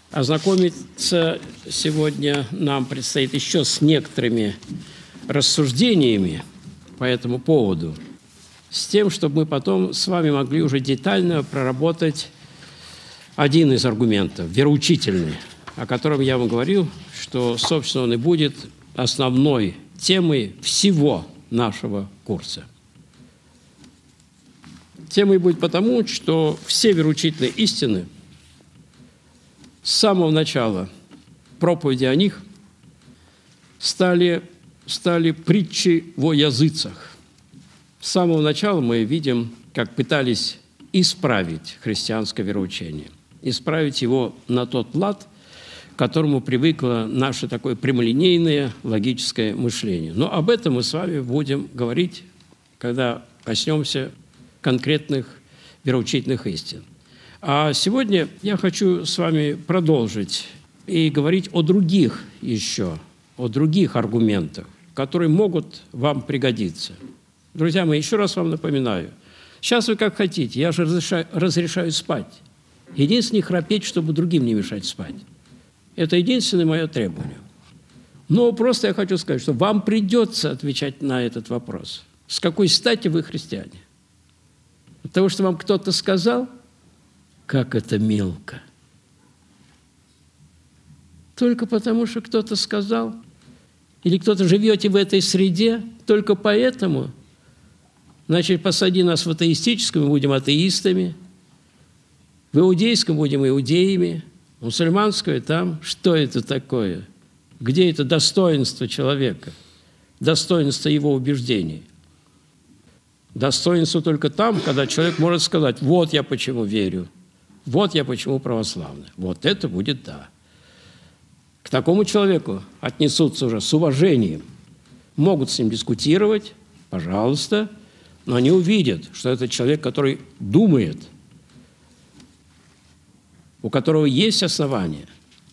Ознакомиться сегодня нам предстоит еще с некоторыми рассуждениями по этому поводу, с тем, чтобы мы потом с вами могли уже детально проработать один из аргументов, вероучительный, о котором я вам говорил, что, собственно, он и будет основной темой всего нашего курса. Темой будет потому, что все вероучительные истины с самого начала проповеди о них стали притчей во языцах. С самого начала мы видим, как пытались исправить христианское вероучение, исправить его на тот лад, к которому привыкло наше такое прямолинейное логическое мышление. Но об этом мы с вами будем говорить, когда коснемся конкретных вероучительных истин. А сегодня я хочу с вами продолжить и говорить о других аргументах, которые могут вам пригодиться. Друзья мои, еще раз вам напоминаю, сейчас вы как хотите, я же разрешаю спать. Единственное, храпеть, чтобы другим не мешать спать. Это единственное мое требование. Но просто я хочу сказать, что вам придется отвечать на этот вопрос. С какой стати вы христиане? От того, что вам кто-то сказал, как это мелко. Только потому, что кто-то сказал, или кто-то живете в этой среде, только поэтому, значит, посади нас в атеистическом, мы будем атеистами, в иудейском будем иудеями, в мусульманское там. Что это такое? Где это достоинство человека? Достоинство его убеждений? Достоинство только там, когда человек может сказать: вот я почему верю, вот я почему православный. Вот это будет да. К такому человеку отнесутся уже с уважением. Могут с ним дискутировать, пожалуйста, но они увидят, что это человек, который думает, у которого есть основания.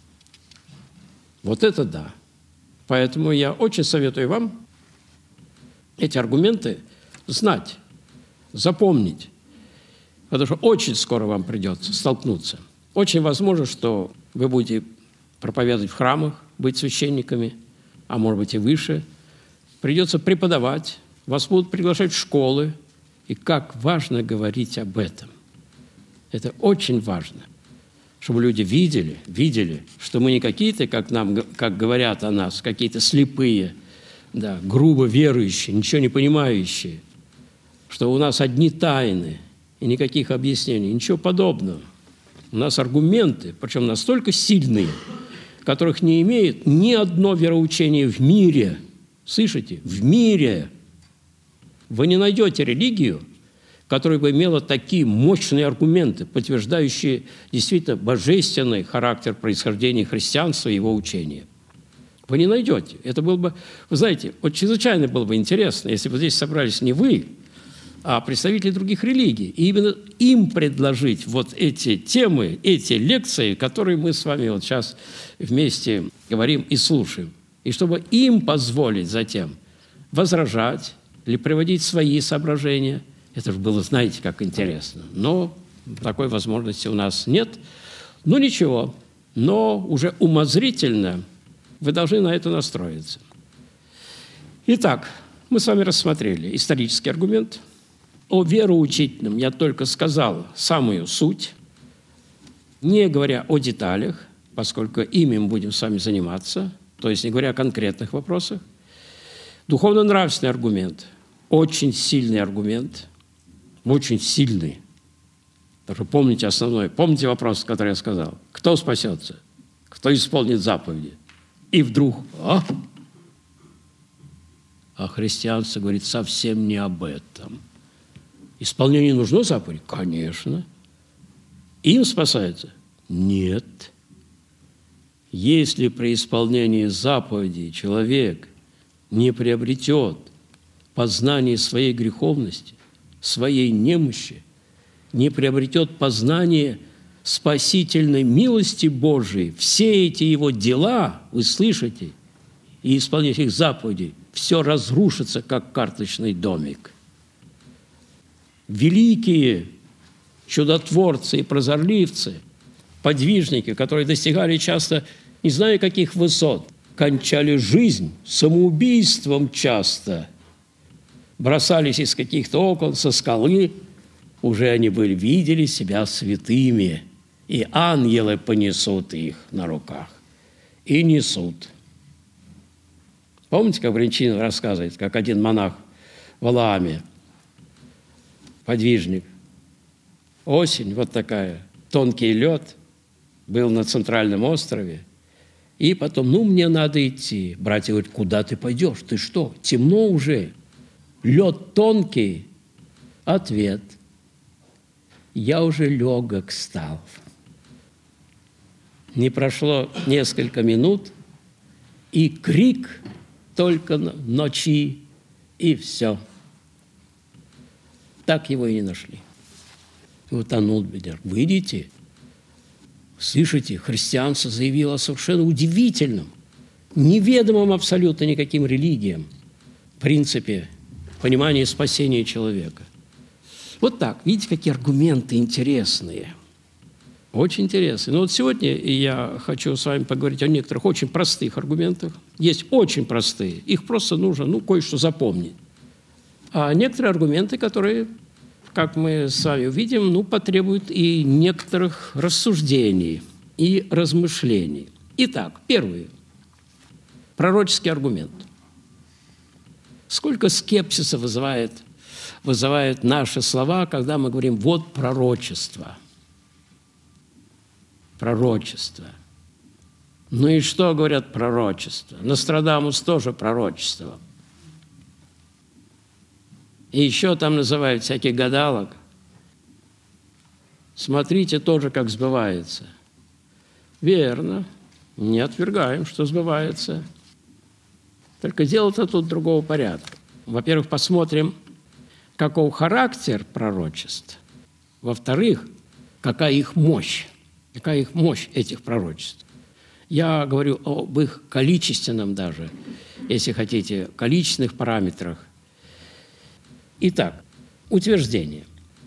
Вот это да. Поэтому я очень советую вам эти аргументы знать, запомнить, потому что очень скоро вам придется столкнуться. Очень возможно, что вы будете проповедовать в храмах, быть священниками, а может быть и выше. Придется преподавать, вас будут приглашать в школы. И как важно говорить об этом. Это очень важно, чтобы люди видели, что мы не какие-то, как говорят о нас, какие-то слепые, да, грубо верующие, ничего не понимающие, что у нас одни тайны и никаких объяснений, ничего подобного. У нас аргументы, причем настолько сильные, которых не имеет ни одно вероучение в мире. Слышите? В мире. Вы не найдете религию, которая бы имела такие мощные аргументы, подтверждающие действительно божественный характер происхождения христианства и его учения. Вы не найдете. Это было бы, вы знаете, вот чрезвычайно было бы интересно, если бы здесь собрались не вы, а представители других религий, и именно им предложить вот эти темы, эти лекции, которые мы с вами вот сейчас вместе говорим и слушаем, и чтобы им позволить затем возражать или приводить свои соображения. Это же было, знаете, как интересно. Но такой возможности у нас нет. Ну, ничего, но уже умозрительно вы должны на это настроиться. Итак, мы с вами рассмотрели исторический аргумент. О вероучительном я только сказал самую суть, не говоря о деталях, поскольку ими мы будем с вами заниматься, то есть не говоря о конкретных вопросах. Духовно-нравственный аргумент, очень сильный аргумент, очень сильный. Так что помните основное, помните вопрос, который я сказал. Кто спасется? Кто исполнит заповеди? И вдруг, а христианство говорит совсем не об этом. Исполнение нужно заповеди? Конечно. Им спасается? Нет. Если при исполнении заповедей человек не приобретет познание своей греховности, своей немощи, не приобретет познание спасительной милости Божией, все эти его дела, вы слышите, и исполнение их заповедей, все разрушится, как карточный домик. Великие чудотворцы и прозорливцы подвижники, которые достигали часто не знаю каких высот, кончали жизнь самоубийством часто, бросались из каких-то окон, со скалы, уже они видели себя святыми, и ангелы понесут их на руках. И несут. Помните, как Брянчанин рассказывает, как один монах в Валааме, подвижник, осень вот такая, тонкий лед, был на центральном острове, и потом, мне надо идти. Братья говорят, куда ты пойдешь? Ты что, темно уже? Лед тонкий. Ответ. Я уже легок стал. Не прошло несколько минут, и крик только ночи, и все. Так его и не нашли. И утонул бедняк. Вы идите. Слышите, христианство заявило о совершенно удивительном, неведомом абсолютно никаким религиям принципе понимания спасения человека. Вот так. Видите, какие аргументы интересные. Очень интересные. Но вот сегодня я хочу с вами поговорить о некоторых очень простых аргументах. Есть очень простые. Их просто нужно, кое-что запомнить. А некоторые аргументы, которые, как мы с вами увидим, потребуют и некоторых рассуждений и размышлений. Итак, первый пророческий аргумент. Сколько скепсиса вызывают наши слова, когда мы говорим «вот пророчество». Пророчество. И что говорят пророчество? Нострадамус тоже пророчествовал. И еще там называют всяких гадалок. Смотрите тоже, как сбывается. Верно, не отвергаем, что сбывается. Только дело-то тут другого порядка. Во-первых, посмотрим, каков характер пророчеств. Во-вторых, какая их мощь. Какая их мощь этих пророчеств. Я говорю об их количественном даже, если хотите, количественных параметрах. Итак, утверждение,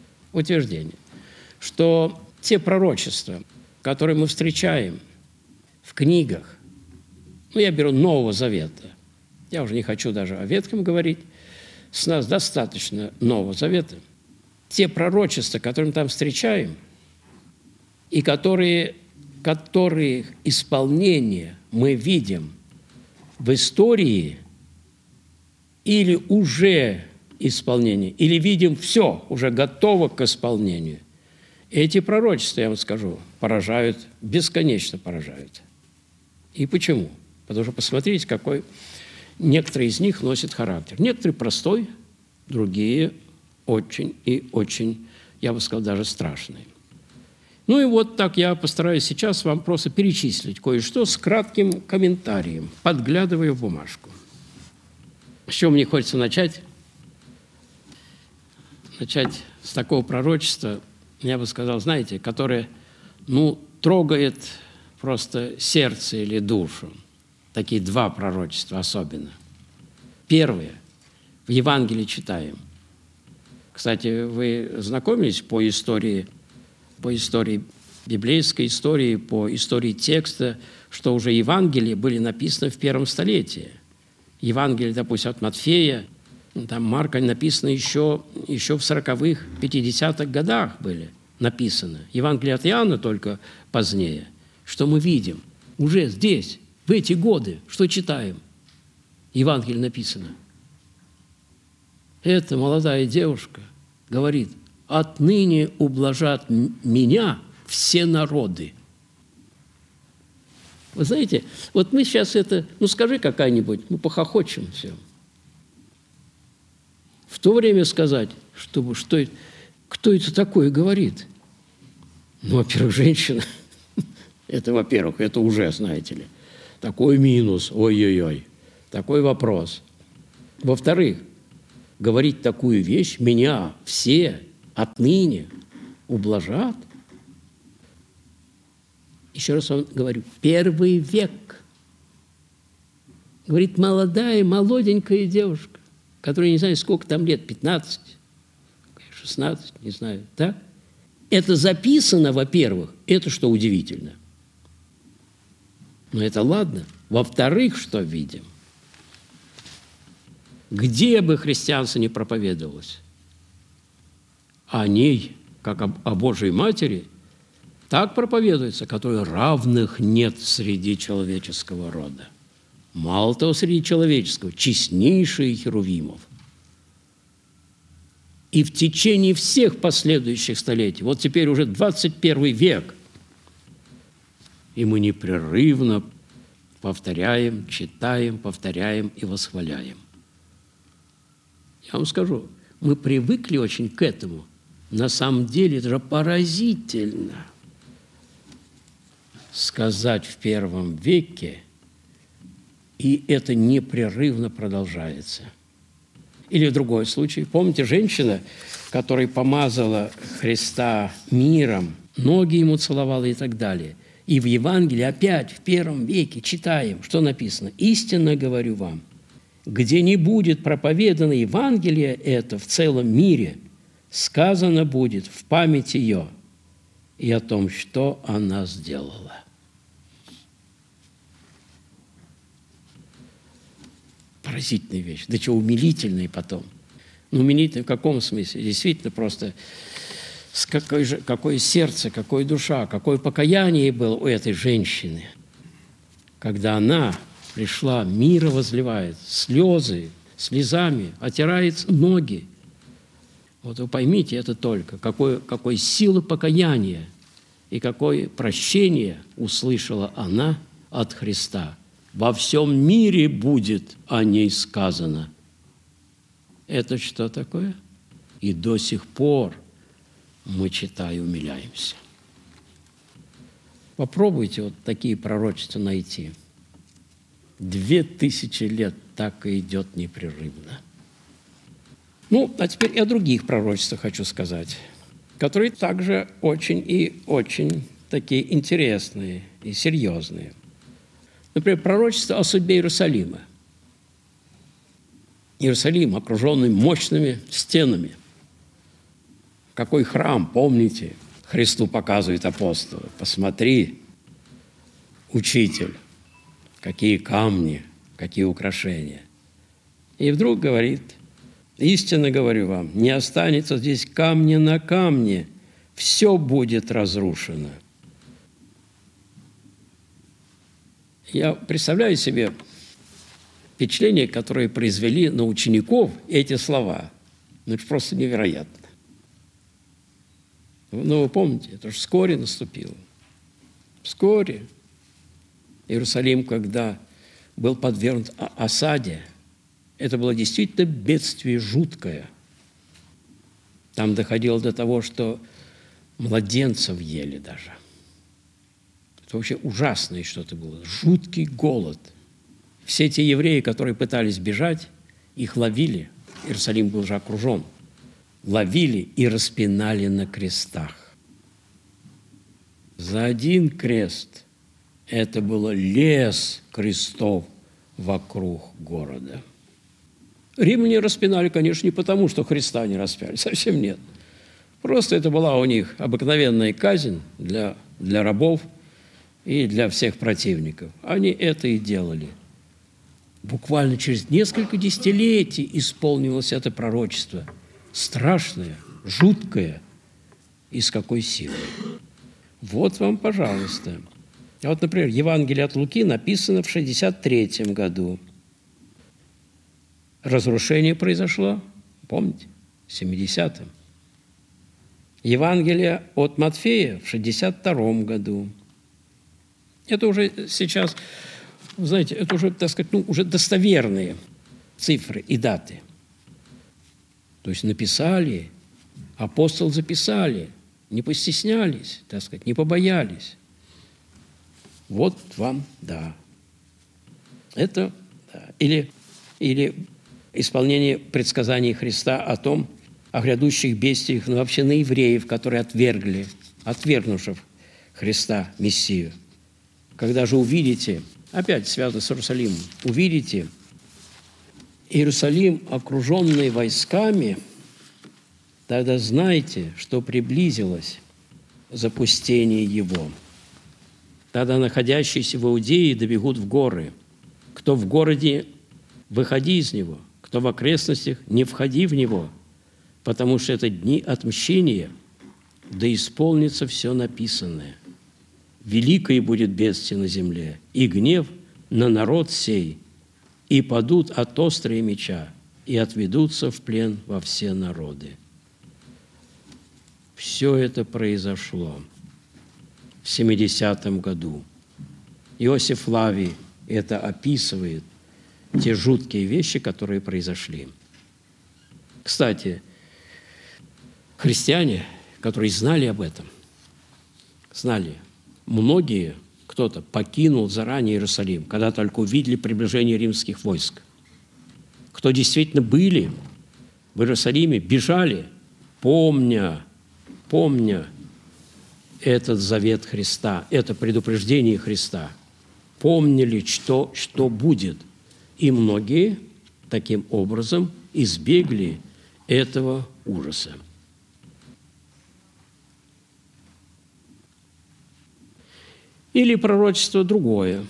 что те пророчества, которые мы встречаем в книгах, я беру Нового Завета, я уже не хочу даже о Ветхом говорить, с нас достаточно Нового Завета, те пророчества, которые мы там встречаем, и которые исполнение мы видим в истории или уже исполнение, или видим все, уже готово к исполнению. Эти пророчества, я вам скажу, поражают, бесконечно поражают. И почему? Потому что посмотрите, какой некоторые из них носят характер. Некоторые простой, другие очень и очень, я бы сказал, даже страшные. И вот так я постараюсь сейчас вам просто перечислить кое-что с кратким комментарием, подглядывая в бумажку. С чего мне хочется начать? Начать с такого пророчества, я бы сказал, знаете, которое, трогает просто сердце или душу. Такие два пророчества особенно. Первое. В Евангелии читаем. Кстати, вы знакомились по истории библейской истории, по истории текста, что уже Евангелия были написаны в первом столетии. Евангелие, допустим, от Матфея, там Марка написано еще в 40-х, 50-х годах были написаны. Евангелие от Иоанна только позднее. Что мы видим? Уже здесь, в эти годы, что читаем? Евангелие написано. Эта молодая девушка говорит: «Отныне ублажат меня все народы». Вы знаете, вот мы сейчас это, скажи какая-нибудь, мы похохочем все. В то время сказать, кто это такое говорит? Во-первых, женщина. Это, во-первых, это уже, знаете ли, такой минус, ой-ой-ой, такой вопрос. Во-вторых, говорить такую вещь, меня все отныне ублажат. Еще раз вам говорю, первый век. Говорит, молоденькая девушка, которая не знаю, сколько там лет, 15, 16, не знаю, так? это записано, во-первых, это что удивительно. Но это ладно. Во-вторых, что видим? Где бы христианство ни проповедовалось, о ней, как о Божьей Матери, так проповедуется, которой равных нет среди человеческого рода. Мало того, среди человеческого, честнейшие херувимов. И в течение всех последующих столетий, вот теперь уже 21 век, и мы непрерывно повторяем, читаем, повторяем и восхваляем. Я вам скажу, мы привыкли очень к этому. На самом деле это же поразительно сказать в первом веке, и это непрерывно продолжается. Или в другой случай. Помните, женщина, которая помазала Христа миром, ноги ему целовала и так далее. И в Евангелии опять в первом веке читаем, что написано. «Истинно говорю вам, где не будет проповедано Евангелие это в целом мире, сказано будет в память ее и о том, что она сделала». Поразительная вещь. Да чего умилительная потом. Ну, умилительная в каком смысле? Действительно просто какое сердце, какое душа, какое покаяние было у этой женщины, когда она пришла, мира возливает, слезами, отирает ноги. Вот вы поймите это только, какой силы покаяния и какое прощение услышала она от Христа. Во всем мире будет о ней сказано. Это что такое? И до сих пор мы, читая, умиляемся. Попробуйте вот такие пророчества найти. 2000 лет так и идет непрерывно. Ну, а теперь и о других пророчествах хочу сказать, которые также очень и очень такие интересные и серьезные. Например, пророчество о судьбе Иерусалима. Иерусалим, окруженный мощными стенами. Какой храм, помните, Христу показывает апостолы. Посмотри, учитель, какие камни, какие украшения. И вдруг говорит, истинно говорю вам, не останется здесь камня на камне, все будет разрушено. Я представляю себе впечатление, которое произвели на учеников эти слова. Ну, это просто невероятно. Ну, вы помните, это же вскоре наступило. Вскоре. Иерусалим, когда был подвергнут осаде, это было действительно бедствие жуткое. Там доходило до того, что младенцев ели даже. Это вообще ужасное что-то было. Жуткий голод. Все те евреи, которые пытались бежать, их ловили. Иерусалим был уже окружен. Ловили и распинали на крестах. За один крест это было лес крестов вокруг города. Римляне распинали, конечно, не потому, что Христа не распяли, совсем нет. Просто это была у них обыкновенная казнь для рабов и для всех противников. Они это и делали. Буквально через несколько десятилетий исполнилось это пророчество. Страшное, жуткое. И с какой силой. Вот вам, пожалуйста. Вот, например, Евангелие от Луки написано в 63 году. Разрушение произошло, помните, в 70-м. Евангелие от Матфея в 62 году. Это уже сейчас, знаете, это уже, так сказать, уже достоверные цифры и даты. То есть написали, апостолы записали, не постеснялись, так сказать, не побоялись. Вот вам, да. Это, да. Или исполнение предсказаний Христа о том, о грядущих бестиях, но вообще на евреев, которые отвергнувших Христа, Мессию. Когда же увидите, опять связано с Иерусалимом, увидите Иерусалим, окруженный войсками, тогда знайте, что приблизилось запустение его. Тогда находящиеся в Иудее добегут в горы. Кто в городе, выходи из него, кто в окрестностях, не входи в него, потому что это дни отмщения, да исполнится все написанное. Великое будет бедствие на земле, и гнев на народ сей, и падут от острия меча, и отведутся в плен во все народы. Все это произошло в 70-м году. Иосиф Флавий это описывает, те жуткие вещи, которые произошли. Кстати, христиане, которые знали об этом, знали, многие, кто-то покинул заранее Иерусалим, когда только увидели приближение римских войск. Кто действительно были в Иерусалиме, бежали, помня этот завет Христа, это предупреждение Христа, помнили, что будет. И многие таким образом избегли этого ужаса. Или пророчество другое.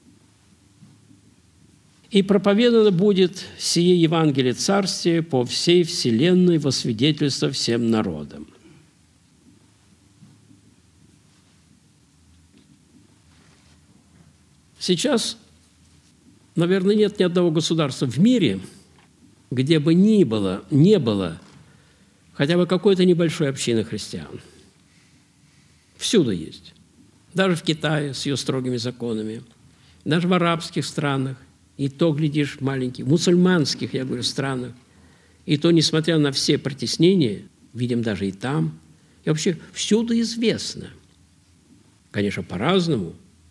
«И проповедано будет сие Евангелие Царствия по всей вселенной во свидетельство всем народам». Сейчас, наверное, нет ни одного государства в мире, где бы не было хотя бы какой-то небольшой общины христиан. Всюду есть. Даже в Китае с ее строгими законами, даже в арабских странах, и то, глядишь, маленьких, мусульманских, я говорю, странах, и то, несмотря на все притеснения, видим даже и там, и вообще всюду известно. Конечно, по-разному,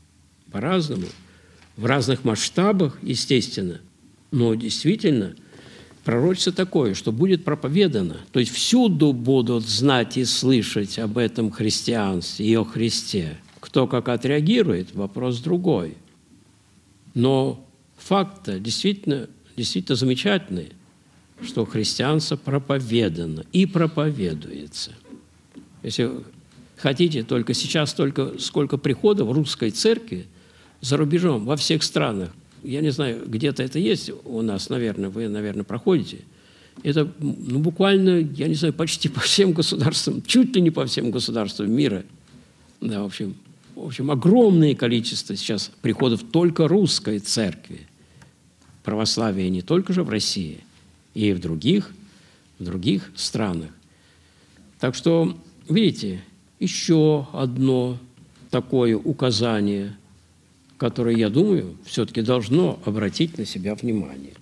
в разных масштабах, естественно, но действительно пророчество такое, что будет проповедано, то есть всюду будут знать и слышать об этом христианстве и о Христе. Кто как отреагирует, вопрос другой. Но факт действительно замечательный, что христианство проповедано и проповедуется. Если хотите, только сколько приходов в русской церкви за рубежом, во всех странах. Я не знаю, где-то это есть у нас, наверное, вы, наверное, проходите. Это буквально, я не знаю, почти по всем государствам, чуть ли не по всем государствам мира. Да, в общем, огромное количество сейчас приходов только русской церкви. Православие не только же в России, и в других странах. Так что, видите, еще одно такое указание, которое, я думаю, все-таки должно обратить на себя внимание.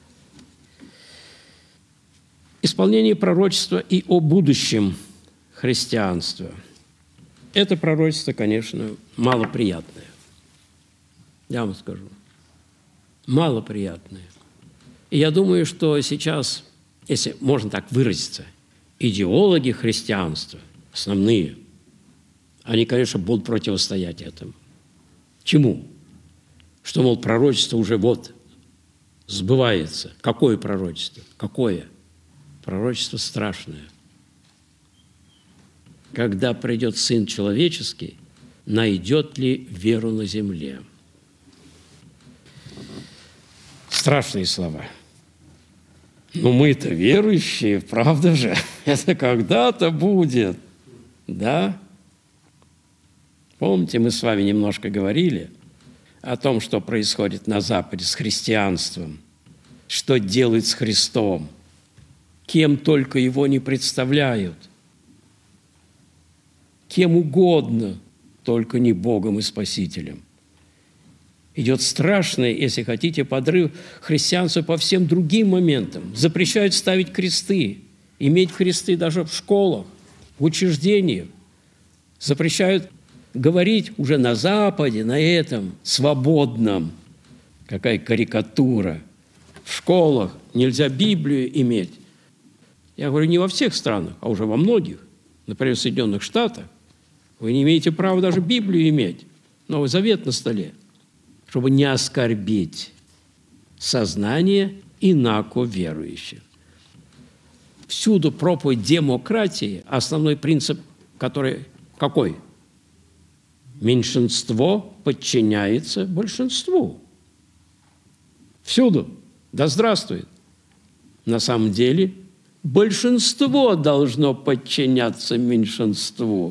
Исполнение пророчества и о будущем христианства. Это пророчество, конечно, малоприятное. Я вам скажу. Малоприятное. И я думаю, что сейчас, если можно так выразиться, идеологи христианства, основные, они, конечно, будут противостоять этому. Чему? Что, мол, пророчество уже вот сбывается. Какое пророчество? Какое? Пророчество страшное. Когда придет Сын Человеческий, найдет ли веру на земле? Страшные слова. Но мы-то верующие, правда же? Это когда-то будет. Да? Помните, мы с вами немножко говорили о том, что происходит на Западе с христианством, что делают с Христом, кем только его не представляют, кем угодно, только не Богом и Спасителем. Идет страшный, если хотите, подрыв христианства по всем другим моментам. Запрещают ставить кресты, иметь кресты даже в школах, в учреждениях. Запрещают говорить уже на Западе, на этом свободном. Какая карикатура. В школах нельзя Библию иметь. Я говорю, не во всех странах, а уже во многих. Например, в Соединенных Штатах. Вы не имеете права даже Библию иметь. Новый Завет на столе. Чтобы не оскорбить сознание инако верующих. Всюду проповедь демократии, основной принцип, который Какой? Меньшинство подчиняется большинству. Всюду. Да здравствует. На самом деле большинство должно подчиняться меньшинству.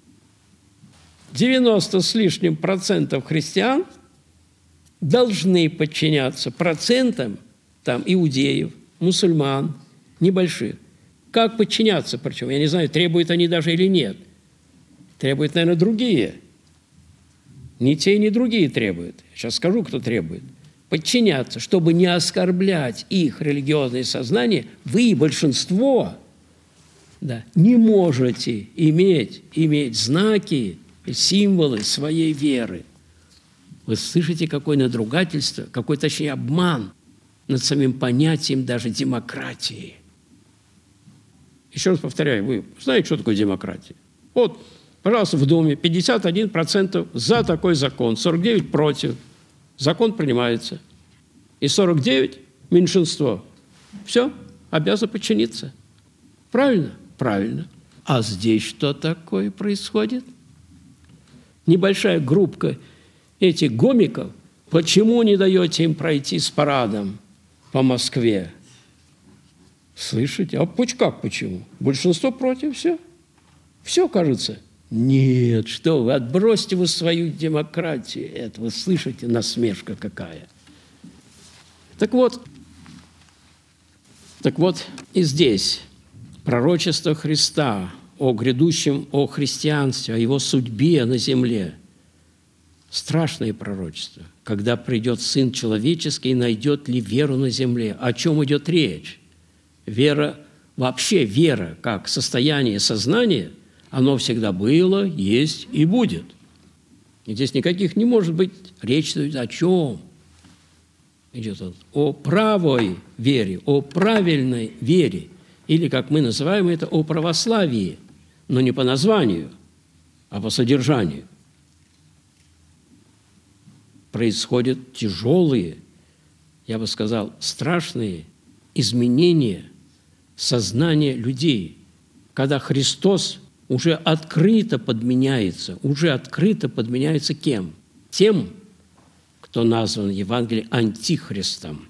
90 с лишним процентов христиан должны подчиняться процентам там, иудеев, мусульман, небольших. Как подчиняться, причем? Я не знаю, требуют они даже или нет. Требуют, наверное, другие. Ни те, ни другие требуют. Сейчас скажу, кто требует. Подчиняться, чтобы не оскорблять их религиозное сознание, вы, большинство, да, не можете иметь знаки, символы своей веры. Вы слышите, какое надругательство, какой, точнее, обман над самим понятием даже демократии. Еще раз повторяю, вы знаете, что такое демократия? Вот, пожалуйста, в Думе 51% за такой закон, 49% против. Закон принимается. И 49% меньшинство. Все, обязаны подчиниться. Правильно? Правильно. А здесь что такое происходит? Небольшая группка этих гомиков, почему не даете им пройти с парадом по Москве? Слышите? А как почему? Большинство против, все. Все, кажется. Нет, что вы, отбросьте вы свою демократию. Это вы слышите, насмешка какая. Так вот и здесь пророчество Христа о грядущем, о христианстве, о его судьбе на земле. Страшное пророчество, когда придет Сын Человеческий и найдет ли веру на земле. О чем идет речь? Вера, вообще вера, как состояние сознания, оно всегда было, есть и будет. И здесь никаких не может быть речь о чем? Идет о правой вере, о правильной вере. Или, как мы называем это, о православии, но не по названию, а по содержанию. Происходят тяжелые, я бы сказал, страшные изменения сознания людей, когда Христос уже открыто подменяется кем? Тем, кто назван в Евангелии антихристом.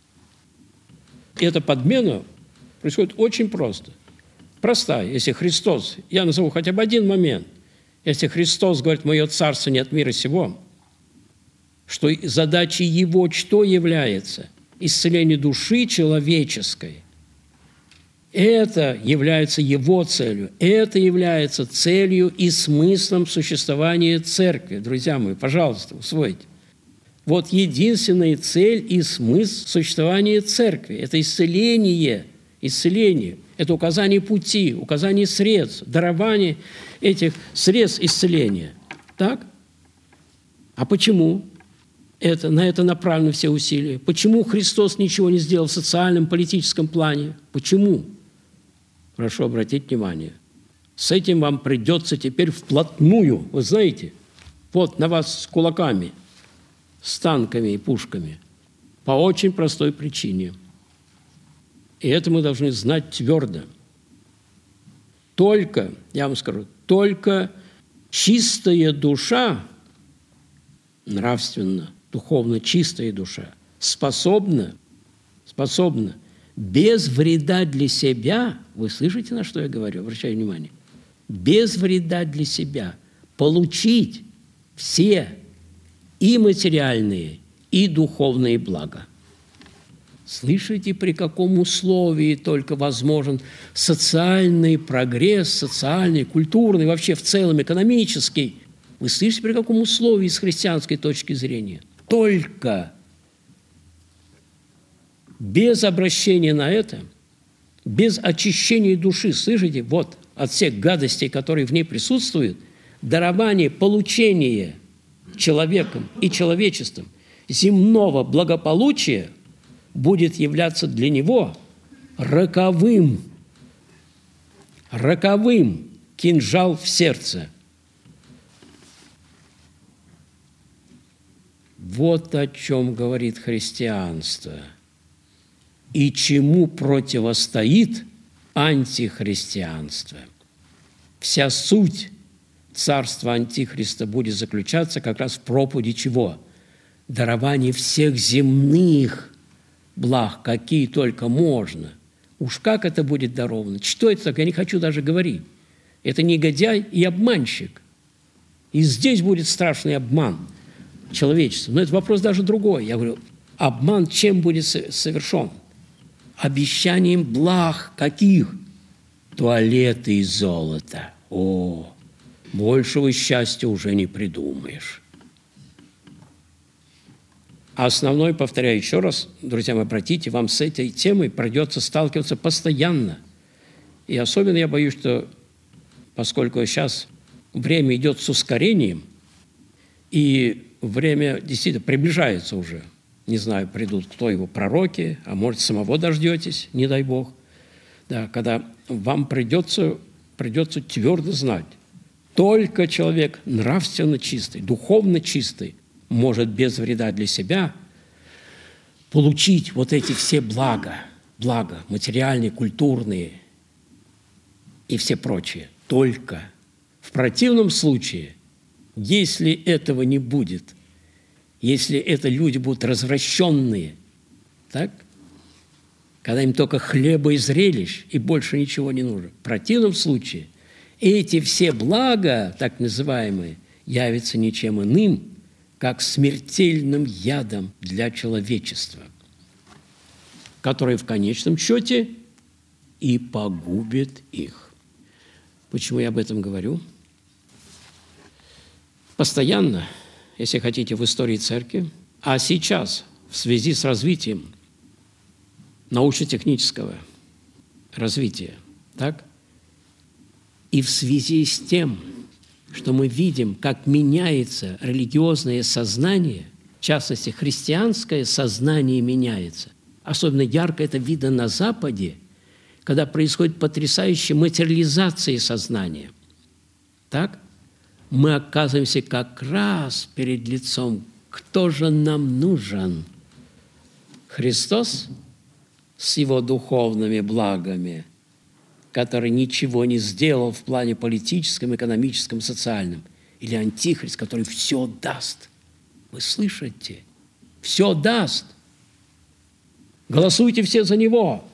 И эта подмена происходит очень просто. Простая. Если Христос, я назову хотя бы один момент, если Христос говорит, мое царство не от мира сего, что задачей Его что является? Исцеление души человеческой. Это является Его целью. Это является целью и смыслом существования Церкви. Друзья мои, пожалуйста, усвойте. Вот единственная цель и смысл существования Церкви – это исцеление. Это указание пути, указание средств, дарование этих средств исцеления. Так? А почему? На это направлены все усилия. Почему Христос ничего не сделал в социальном, политическом плане? Почему? Прошу обратить внимание. С этим вам придется теперь вплотную, вы знаете, вот на вас с кулаками, с танками и пушками, по очень простой причине. И это мы должны знать твердо. Только, я вам скажу, только чистая душа, нравственно, духовно чистая душа, способна без вреда для себя, вы слышите, на что я говорю, обращаю внимание, без вреда для себя получить все и материальные, и духовные блага. Слышите, при каком условии только возможен социальный прогресс, социальный, культурный, вообще в целом экономический? Вы слышите, при каком условии с христианской точки зрения? Только без обращения на это, без очищения души, слышите, вот от всех гадостей, которые в ней присутствуют, дарование, получение человеком и человечеством земного благополучия будет являться для него роковым кинжал в сердце. Вот о чем говорит христианство и чему противостоит антихристианство. Вся суть царство Антихриста будет заключаться как раз в проповеди чего? Даровании всех земных благ, какие только можно. Уж как это будет даровано? Что это такое? Я не хочу даже говорить. Это негодяй и обманщик. И здесь будет страшный обман человечества. Но это вопрос даже другой. Я говорю, обман чем будет совершен? Обещанием благ каких? Туалеты из золота. О, большего счастья уже не придумаешь. А основной, повторяю еще раз, друзья мои, обратите, вам с этой темой придется сталкиваться постоянно. И особенно я боюсь, что поскольку сейчас время идет с ускорением, и время действительно приближается уже, не знаю, придут кто его, пророки, а может, самого дождетесь, не дай Бог, да, когда вам придется твердо знать, только человек нравственно чистый, духовно чистый может без вреда для себя получить вот эти все блага материальные, культурные и все прочие. Только в противном случае, если этого не будет, если это люди будут развращенные, так, когда им только хлеба и зрелищ, и больше ничего не нужно. В противном случае эти все блага, так называемые, явятся ничем иным, как смертельным ядом для человечества, который в конечном счете и погубит их. Почему я об этом говорю? Постоянно, если хотите, в истории церкви, а сейчас в связи с развитием научно-технического развития, так, и в связи с тем, что мы видим, как меняется религиозное сознание, в частности, христианское сознание меняется. Особенно ярко это видно на Западе, когда происходит потрясающая материализация сознания. Так? Мы оказываемся как раз перед лицом, кто же нам нужен? Христос с его духовными благами, который ничего не сделал в плане политическом, экономическом, социальном, или Антихрист, который все даст. Вы слышите? Все даст. Голосуйте все за него.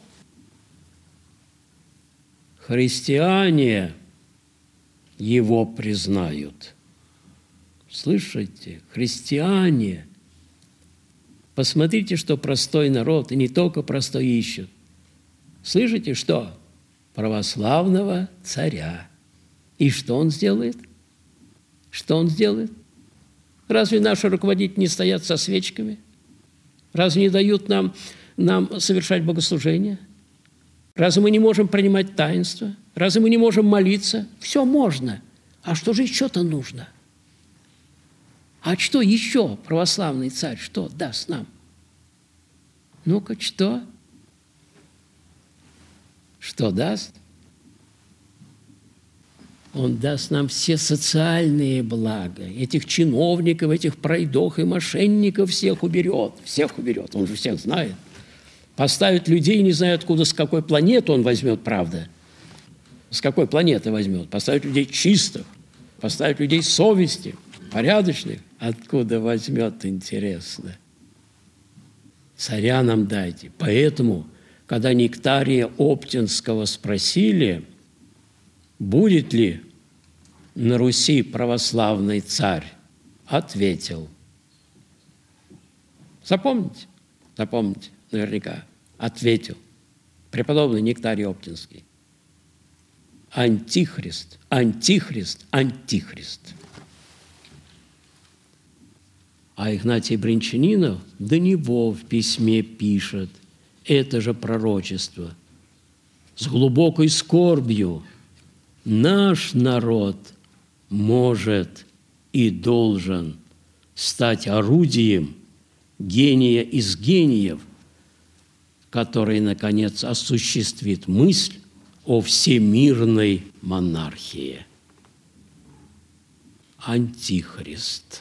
Христиане его признают. Слышите? Христиане. Посмотрите, что простой народ, и не только простой ищут. Слышите, что? Православного царя. И что он сделает? Что он сделает? Разве наши руководители не стоят со свечками? Разве не дают нам совершать богослужение? Разве мы не можем принимать таинство? Разве мы не можем молиться? Все можно. А что же еще-то нужно? А что еще православный царь, что даст нам? Ну-ка, что? Что даст? Он даст нам все социальные блага. Этих чиновников, этих пройдох и мошенников всех уберет. Всех уберет. Он же всех знает. Поставит людей, не знаю откуда, с какой планеты он возьмет, правда. С какой планеты возьмет. Поставит людей чистых. Поставит людей совести, порядочных. Откуда возьмет, интересно. Царя нам дайте. Поэтому, когда Нектария Оптинского спросили, будет ли на Руси православный царь, ответил. Запомните наверняка. Ответил преподобный Нектарий Оптинский. Антихрист, антихрист, антихрист. А Игнатий Брянчанинов до него в письме пишет это же пророчество. С глубокой скорбью наш народ может и должен стать орудием гения из гениев, который, наконец, осуществит мысль о всемирной монархии. Антихрист.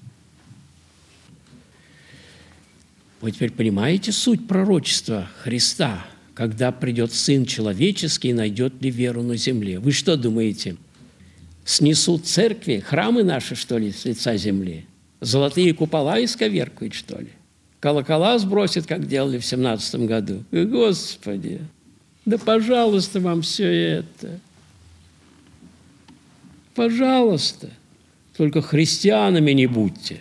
Вы теперь понимаете суть пророчества Христа, когда придет Сын Человеческий и найдет ли веру на земле? Вы что думаете? Снесут церкви, храмы наши, что ли, с лица земли? Золотые купола исковеркуют, что ли? Колокола сбросят, как делали в 17 году? Господи, да пожалуйста вам все это. Пожалуйста. Только христианами не будьте,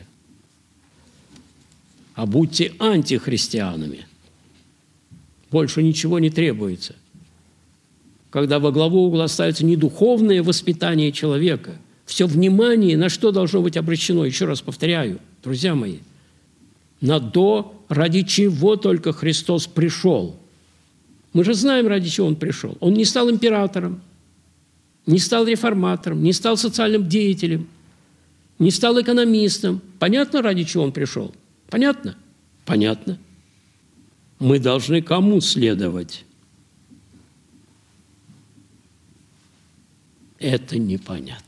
а будьте антихристианами. Больше ничего не требуется. Когда во главу угла ставится не духовное воспитание человека, все внимание на что должно быть обращено, еще раз повторяю, друзья мои, на то, ради чего только Христос пришел. Мы же знаем, ради чего Он пришел. Он не стал императором, не стал реформатором, не стал социальным деятелем, не стал экономистом. Понятно, ради чего Он пришел? Понятно? Понятно. Мы должны кому следовать? Это непонятно.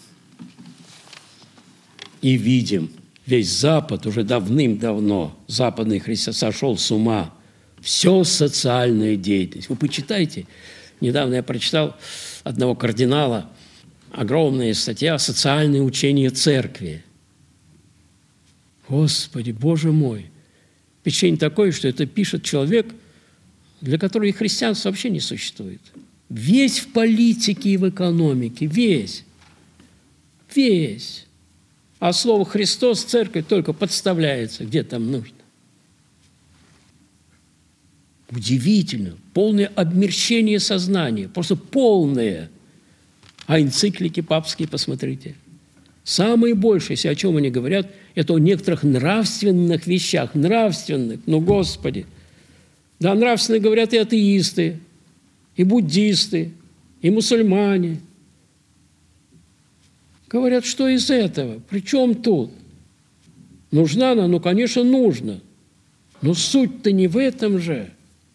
И видим, весь Запад уже давным-давно, западный христиан сошел с ума. Все социальная деятельность. Вы почитайте. Недавно я прочитал одного кардинала, огромная статья «Социальное учение церкви». Господи, Боже мой! Впечатление такое, что это пишет человек, для которого и христианство вообще не существует. Весь в политике и в экономике, весь. Весь. А слово «Христос» церковь только подставляется, где там нужно. Удивительно, полное обмерщение сознания, просто полное. А энциклики папские, посмотрите. Самое большее, о чем они говорят, это о некоторых нравственных вещах, нравственных, ну, Господи. Да, нравственные говорят и атеисты, и буддисты, и мусульмане. Говорят, что из этого? При чем тут? Нужна она? Ну, конечно, нужно. Но суть-то не в этом же.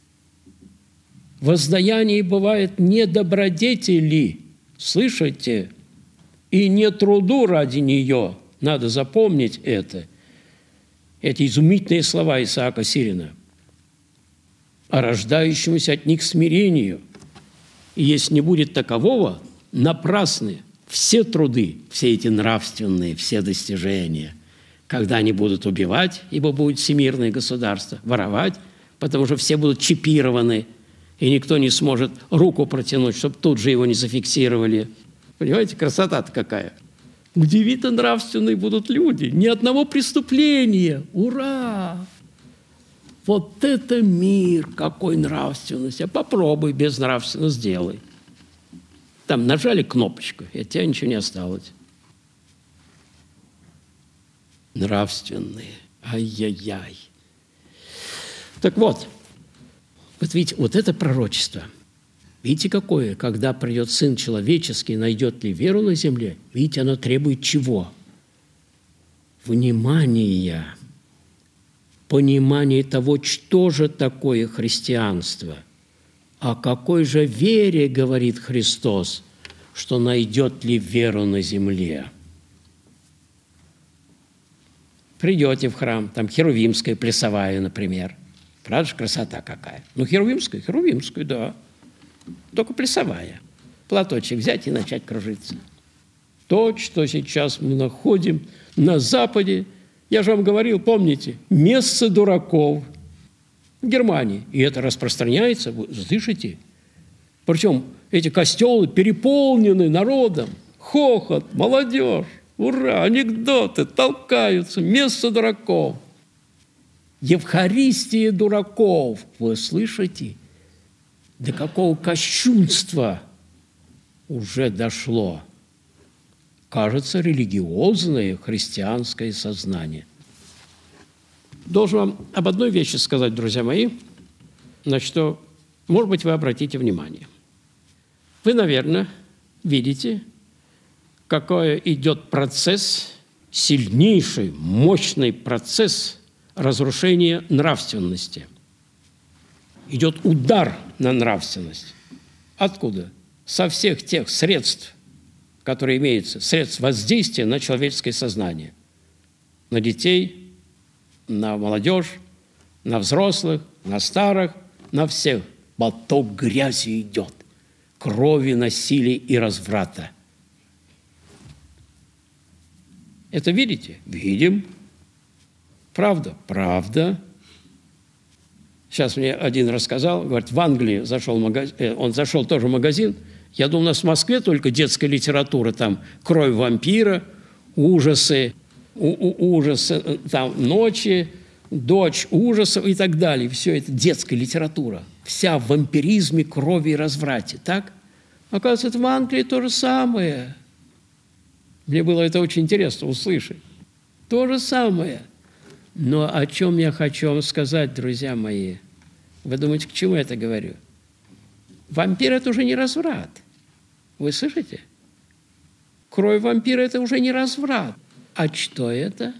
Воздаяние бывает не добродетели, слышите? И не труду ради нее. Надо запомнить это. Эти изумительные слова Исаака Сирина. А рождающемуся от них смирению. И если не будет такового, напрасны все труды, все эти нравственные, все достижения. Когда они будут убивать, ибо будет всемирное государство, воровать, потому что все будут чипированы, и никто не сможет руку протянуть, чтобы тут же его не зафиксировали. Понимаете, красота-то какая. Удивительно нравственные будут люди. Ни одного преступления. Ура! Вот это мир, какой нравственности. А попробуй безнравственно сделай. Там нажали кнопочку, и от тебя ничего не осталось. Нравственные. Ай-яй-яй. Так вот видите, вот это пророчество. Видите, какое? Когда придет Сын Человеческий, найдет ли веру на земле? Видите, оно требует чего? Внимания. Понимание того, что же такое христианство. О какой же вере, говорит Христос, что найдет ли веру на земле? Придете в храм, там херувимская, плясовая, например. Правда же, красота какая? Ну, херувимская, да. Только плясовая. Платочек взять и начать кружиться. То, что сейчас мы находим на Западе, я же вам говорил, помните, место дураков в Германии. И это распространяется, вы слышите? Причем эти костелы переполнены народом. Хохот, молодежь, ура, анекдоты, толкаются, место дураков. Евхаристия дураков, вы слышите? До какого кощунства уже дошло, кажется, религиозное христианское сознание. Должен вам об одной вещи сказать, друзья мои, на что, может быть, вы обратите внимание. Вы, наверное, видите, какой идет процесс, сильнейший, мощный процесс разрушения нравственности. Идет удар на нравственность. Откуда? Со всех тех средств, которые имеются, средств воздействия на человеческое сознание. На детей, на молодежь, на взрослых, на старых, на всех. Поток грязи идет, крови, насилия и разврата. Это видите? Видим. Правда? Правда. Сейчас мне один рассказал, говорит, в Англии зашел в магазин, он зашел тоже в магазин. Я думал, у нас в Москве только детская литература, там кровь вампира, ужасы, ужасы, там ночи, дочь ужасов и так далее. Все это детская литература. Вся в вампиризме, крови и разврате. Так? Оказывается, это в Англии то же самое. Мне было это очень интересно услышать. То же самое. Но о чем я хочу вам сказать, друзья мои? Вы думаете, к чему я это говорю? Вампир – это уже не разврат. Вы слышите? Кровь вампира – это уже не разврат. А что это?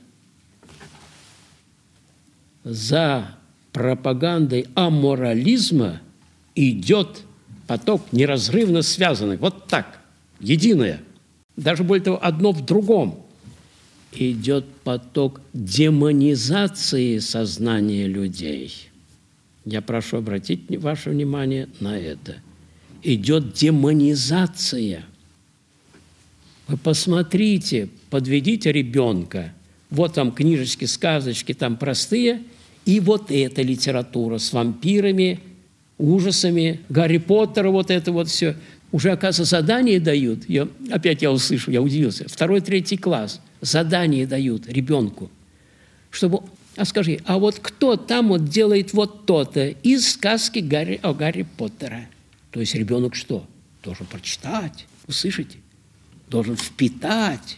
За пропагандой аморализма идет поток неразрывно связанный. Вот так, единое. Даже более того, одно в другом. Идет поток демонизации сознания людей. Я прошу обратить ваше внимание на это. Идет демонизация. Вы посмотрите, подведите ребенка. Вот там книжечки, сказочки, там простые. И вот эта литература с вампирами, ужасами, Гарри Поттера, вот это вот все. Уже, оказывается, задание дают. Опять я услышал, я удивился. 2-3 класс. Задание дают ребенку, чтобы... А скажи, а вот кто там вот делает вот то-то из сказки Гарри Поттера? То есть ребенок что? Должен прочитать, услышите? Должен впитать.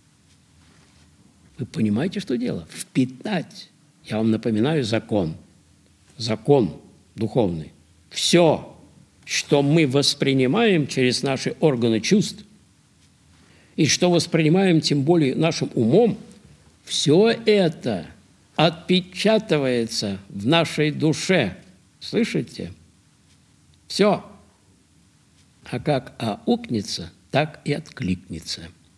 Вы понимаете, что дело? Впитать. Я вам напоминаю закон. Закон духовный. Все, что мы воспринимаем через наши органы чувств, и что воспринимаем тем более нашим умом, все это отпечатывается в нашей душе. Слышите? Все. А как аукнется, так и откликнется.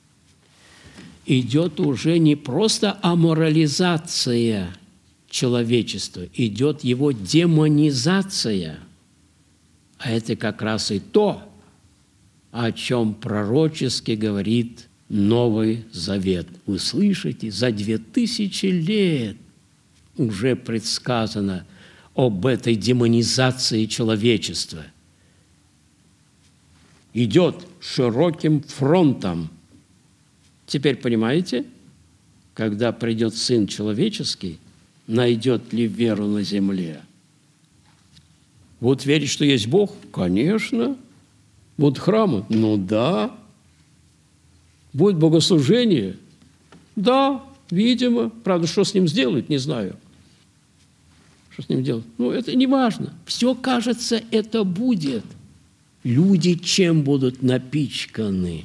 Идет уже не просто аморализация человечества, идет его демонизация. А это как раз и то, о чем пророчески говорит Новый Завет. Вы слышите, за 2000 лет уже предсказано об этой демонизации человечества. Идет широким фронтом. Теперь понимаете, когда придет Сын Человеческий, найдет ли веру на земле? Будут верить, что есть Бог? Конечно. Будут храмы? Ну да. Будет богослужение? Да, видимо. Правда, что с ним сделают, не знаю. Что с ним делать? Ну, это не важно. Все, кажется, это будет. Люди чем будут напичканы?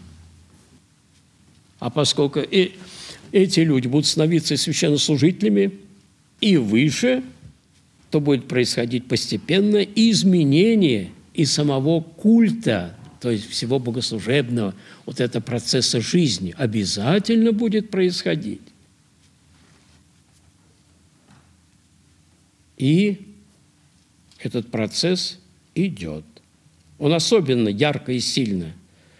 А поскольку эти люди будут становиться священнослужителями и выше, то будет происходить постепенно изменение и самого культа, то есть всего богослужебного, вот этого процесса жизни обязательно будет происходить. И этот процесс идет. Он особенно ярко и сильно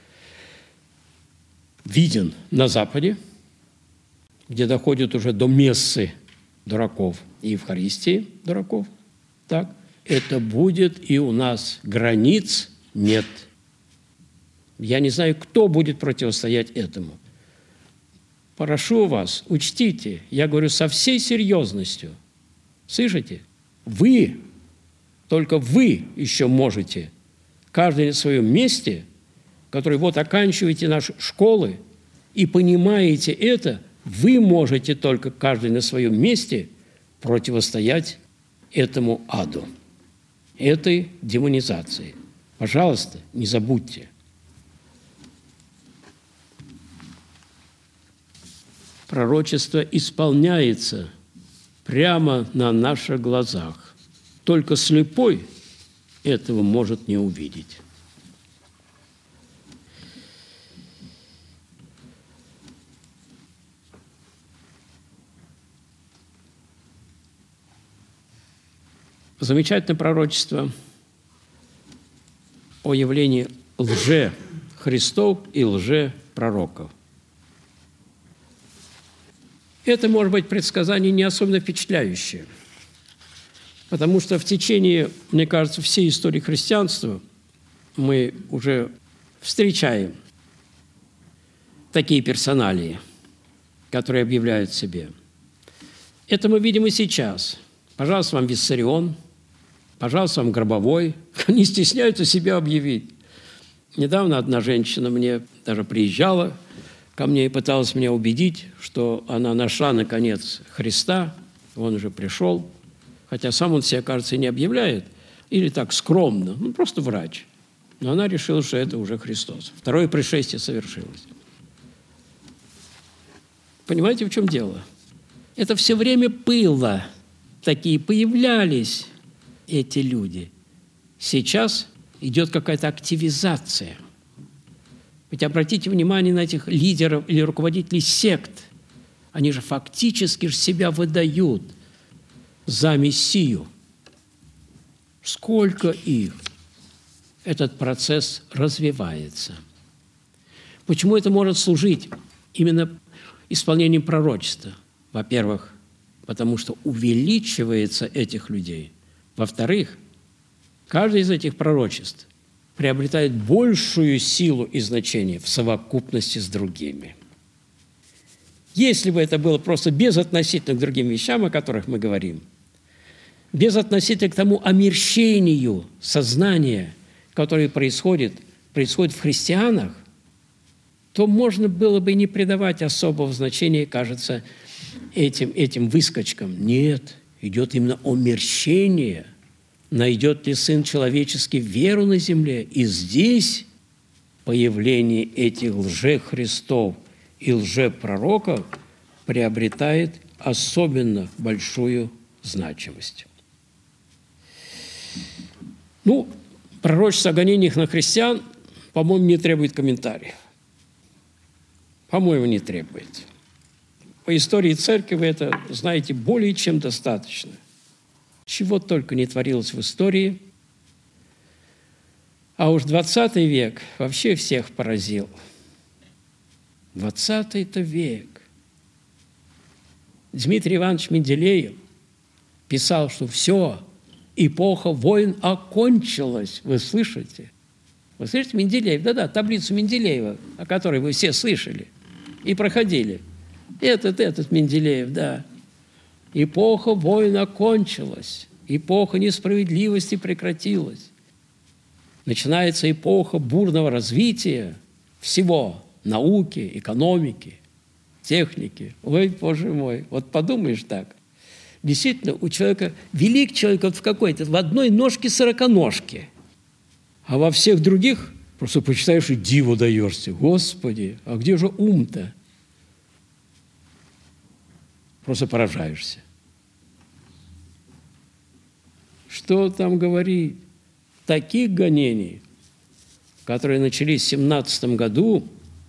виден на Западе, где доходит уже до мессы дураков и Евхаристии дураков. Так, это будет и у нас. Границ нет. Я не знаю, кто будет противостоять этому. Прошу вас, учтите, я говорю со всей серьезностью. Слышите? Вы, только вы еще можете, каждый на своем месте, который вот оканчиваете наши школы и понимаете это, вы можете только каждый на своем месте противостоять этому аду, этой демонизации. Пожалуйста, не забудьте. Пророчество исполняется прямо на наших глазах. Только слепой этого может не увидеть. Замечательное пророчество о явлении лже-христов и лже-пророков. Это, может быть, предсказание не особенно впечатляющее, потому что в течение, мне кажется, всей истории христианства мы уже встречаем такие персоналии, которые объявляют себе. Это мы видим и сейчас. Пожалуйста, вам Виссарион, пожалуйста, вам Гробовой. Не стесняются себя объявить. Недавно одна женщина мне даже приезжала ко мне и пыталась меня убедить, что она нашла, наконец, Христа, он уже пришел, хотя сам он себя, кажется, и не объявляет, или так скромно, просто врач. Но она решила, что это уже Христос. Второе пришествие совершилось. Понимаете, в чем дело? Это все время было. Такие появлялись эти люди. Сейчас идет какая-то активизация. Ведь обратите внимание на этих лидеров или руководителей сект. Они же фактически себя выдают за Мессию. Сколько их? Этот процесс развивается. Почему это может служить именно исполнением пророчества? Во-первых, потому что увеличивается этих людей. Во-вторых, каждое из этих пророчеств приобретает большую силу и значение в совокупности с другими. Если бы это было просто безотносительно к другим вещам, о которых мы говорим, безотносительно к тому омерщению сознания, которое происходит в христианах, то можно было бы не придавать особого значения, кажется, этим выскочкам. Нет, идет именно омерщение. Найдет ли Сын Человеческий веру на земле? И здесь появление этих лжехристов и лжепророков приобретает особенно большую значимость. Пророчество о гонениях на христиан, по-моему, не требует комментариев. По-моему, не требует. По истории церкви вы это знаете более чем достаточно. Чего только не творилось в истории. А уж 20 век вообще всех поразил. 20-й-то век. Дмитрий Иванович Менделеев писал, что все, эпоха войн окончилась. Вы слышите? Вы слышите, Менделеев? Да-да, таблицу Менделеева, о которой вы все слышали и проходили. Этот Менделеев, да. Эпоха войн окончилась, эпоха несправедливости прекратилась. Начинается эпоха бурного развития всего – науки, экономики, техники. Ой, Боже мой, вот подумаешь так. Действительно, у человека, велик человек вот в какой-то, в одной ножке сороконожки, а во всех других просто почитаешь и диву даешься. Господи, а где же ум-то? Просто поражаешься. Что там говорить? Таких гонений, которые начались в 17 году,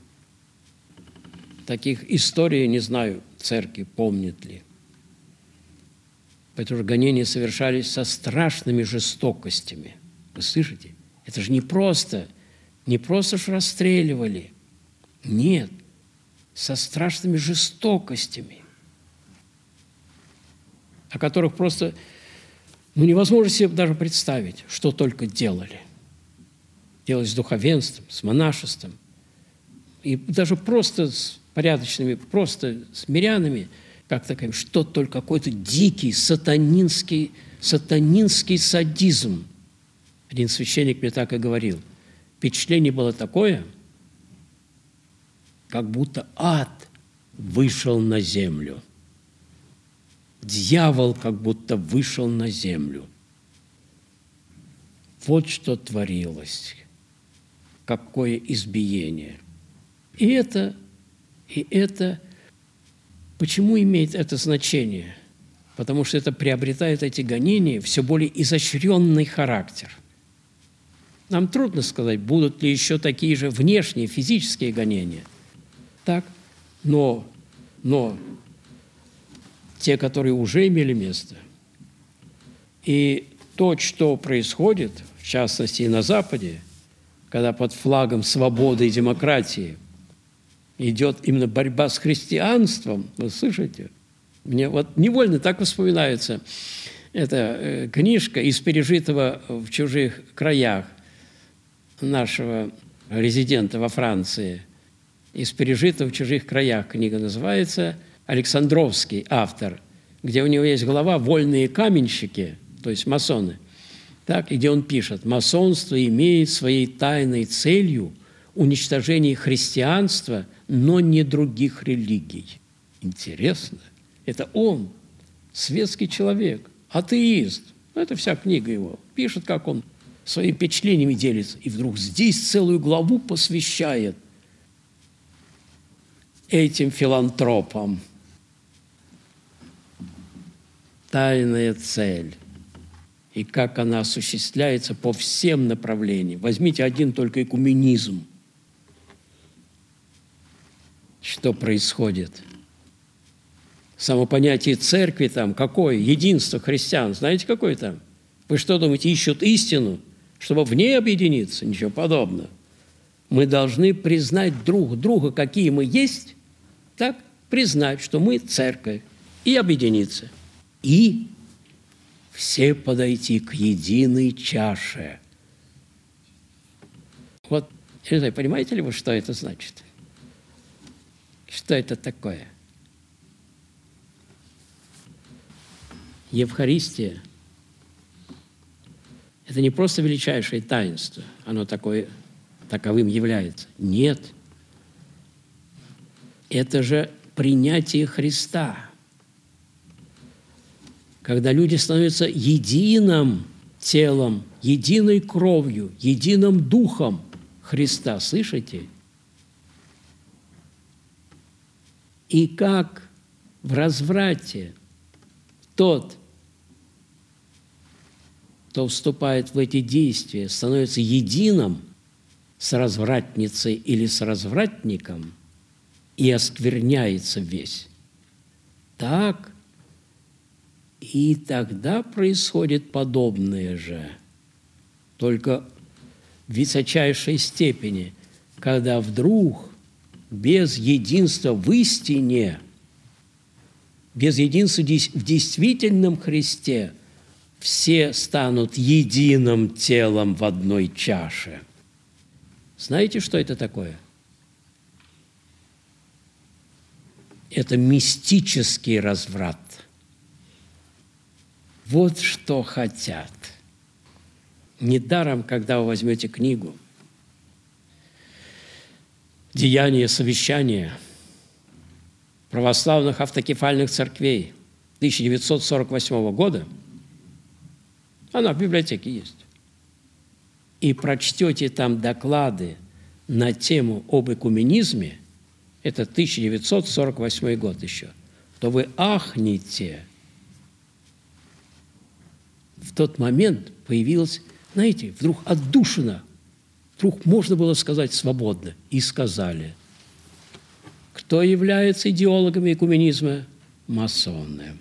таких историй, не знаю, церкви помнит ли. Потому что гонения совершались со страшными жестокостями. Вы слышите? Это же не просто ж расстреливали. Нет, со страшными жестокостями, о которых просто невозможно себе даже представить, что только делали. Делали с духовенством, с монашеством, и даже просто с порядочными, просто с мирянами, как таким, что только какой-то дикий, сатанинский садизм. Один священник мне так и говорил. Впечатление было такое, как будто ад вышел на землю. Дьявол как будто вышел на землю. Вот что творилось. Какое избиение. И это, почему имеет это значение? Потому что это приобретает эти гонения все более изощренный характер. Нам трудно сказать, будут ли еще такие же внешние физические гонения. Так, но те, которые уже имели место, и то, что происходит, в частности, и на Западе, когда под флагом свободы и демократии идет именно борьба с христианством. Вы слышите? Мне вот невольно так вспоминается эта книжка из пережитого в чужих краях нашего резидента во Франции. Из пережитого в чужих краях книга называется, Александровский автор, где у него есть глава «Вольные каменщики», то есть масоны, так, и где он пишет: «Масонство имеет своей тайной целью уничтожение христианства, но не других религий». Интересно. Это он, светский человек, атеист. Это вся книга его. Пишет, как он своими впечатлениями делится. И вдруг здесь целую главу посвящает этим филантропам. Тайная цель. И как она осуществляется по всем направлениям. Возьмите один только экуменизм. Что происходит? Само понятие церкви там какое? Единство христиан. Знаете, какое там? Вы что думаете, ищут истину, чтобы в ней объединиться? Ничего подобного. Мы должны признать друг друга, какие мы есть, так, признать, что мы церковь, и объединиться. И все подойти к единой чаше. Вот, я не знаю, понимаете ли вы, что это значит? Что это такое? Евхаристия – это не просто величайшее таинство, оно таковым является. Нет. Это же принятие Христа. Когда люди становятся единым телом, единой кровью, единым духом Христа. Слышите? И как в разврате тот, кто вступает в эти действия, становится единым с развратницей или с развратником и оскверняется весь. Так и тогда происходит подобное же, только в высочайшей степени, когда вдруг без единства в истине, без единства в действительном Христе все станут единым телом в одной чаше. Знаете, что это такое? Это мистический разврат. Вот что хотят. Недаром, когда вы возьмете книгу «Деяния совещания» православных автокефальных церквей 1948 года, она в библиотеке есть, и прочтете там доклады на тему об экуменизме, это 1948 год еще, то вы ахнете. В тот момент появилась, знаете, вдруг отдушина, вдруг можно было сказать свободно, и сказали. Кто является идеологами экуменизма? Масоны.